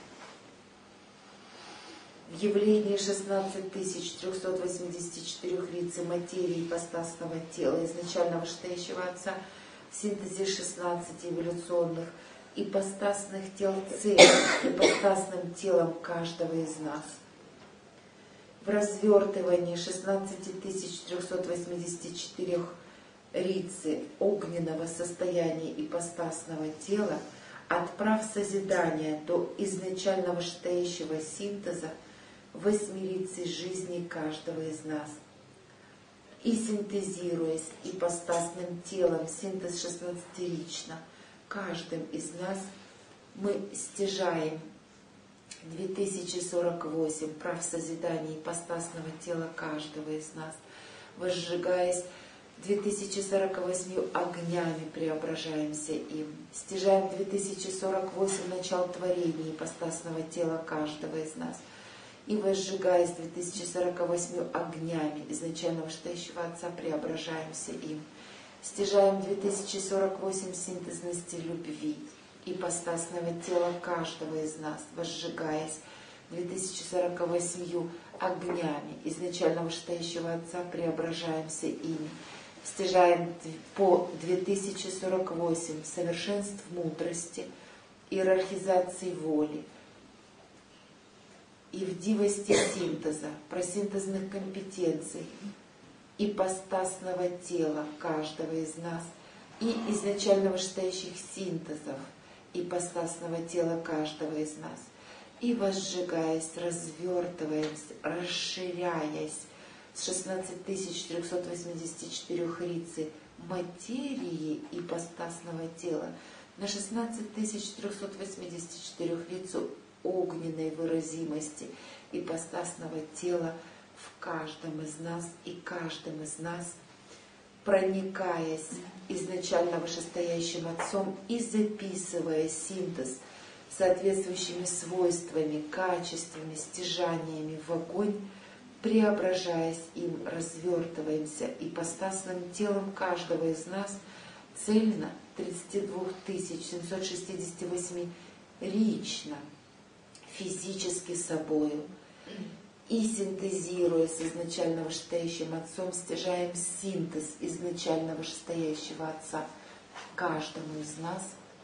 В явлении шестнадцать тысяч трёхсот восьмидесяти четырёх лиц и материи ипостасного тела изначально вышестоящего Отца, в синтезе шестнадцати эволюционных ипостасных тел целых ипостасным телом каждого из нас. В развертывании шестнадцати тысяч трёхсот восьмидесяти четырёх рицы огненного состояния ипостасного тела от прав созидания до изначально вышестоящего синтеза восьмирицы жизни каждого из нас. И синтезируясь ипостасным телом, синтез шестнадцатирично, каждым из нас мы стяжаем две тысячи сорок восемь прав созидания ипостасного тела каждого из нас, возжигаясь две тысячи сорок восемью огнями преображаемся им, стяжаем две тысячи сорок восемь начал творения ипостасного тела каждого из нас, и возжигаясь две тысячи сорок восемью огнями изначально вышестоящего Отца преображаемся им, стяжаем две тысячи сорок восемь синтезности любви ипостасного тела каждого из нас, возжигаясь две тысячи сорок восемью огнями изначально вышестоящего Отца преображаемся ими, стяжаем по две тысячи сорок восемь совершенств мудрости, иерархизации воли и вдивости синтеза, просинтезных компетенций ипостасного тела каждого из нас и изначально вышестоящих синтезов ипостасного тела каждого из нас, и возжигаясь, развертываясь, расширяясь с шестнадцати тысяч трёхсот восьмидесяти четырёх рицы материи ипостасного тела на шестнадцать тысяч трёхсот восьмидесяти четырёх рицу огненной выразимости ипостасного тела в каждом из нас и каждым из нас, проникаясь изначально вышестоящим Отцом и записывая синтез соответствующими свойствами, качествами, стяжаниями в огонь, преображаясь им, развертываемся ипостасным телом каждого из нас цельно тридцати двух тысяч семьсот шестидесяти восьми рично, физически собою, и синтезируя с изначально вышестоящим Отцом, стяжаем синтез изначально вышестоящего Отца каждому из нас,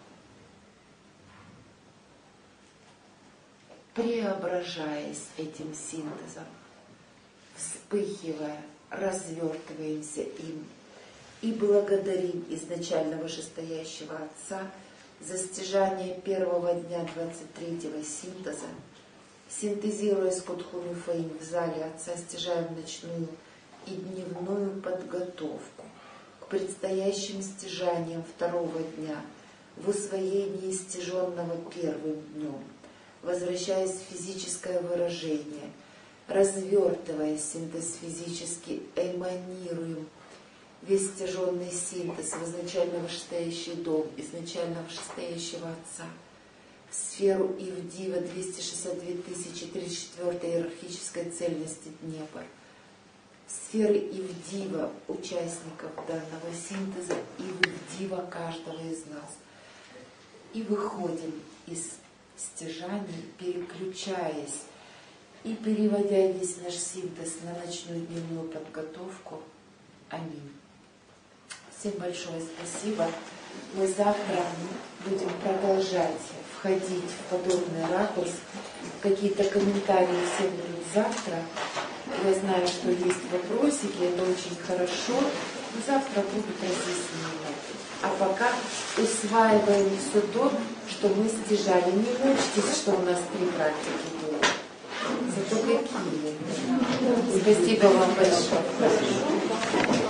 преображаясь этим синтезом, вспыхивая, развертываемся им и благодарим изначально вышестоящего Отца за стяжание первого дня двадцать третьего синтеза, синтезируя с Кутхуми Фаим в зале Отца, стяжаем ночную и дневную подготовку к предстоящим стяжаниям второго дня в усвоении стяженного первым днем, возвращаясь в физическое выражение, развертывая синтез физически, эманируем весь стяженный синтез в изначально вышестоящий дом, изначально вышестоящего Отца, в сферу Ивдива двести шестьдесят две тысячи тридцать четвёртой иерархической цельности Днепр, сферы Ивдива участников данного синтеза и Ивдива каждого из нас. И выходим из стяжаний, переключаясь и переводя весь наш синтез на ночную дневную подготовку. Аминь. Всем большое спасибо. Мы завтра будем продолжать входить в подобный ракурс. Какие-то комментарии все будут завтра. Я знаю, что есть вопросики, это очень хорошо. Завтра будут разъяснения. А пока усваиваем все то, что мы стяжали. Не мучьтесь, что у нас три практики было. Зато какие. Спасибо вам большое.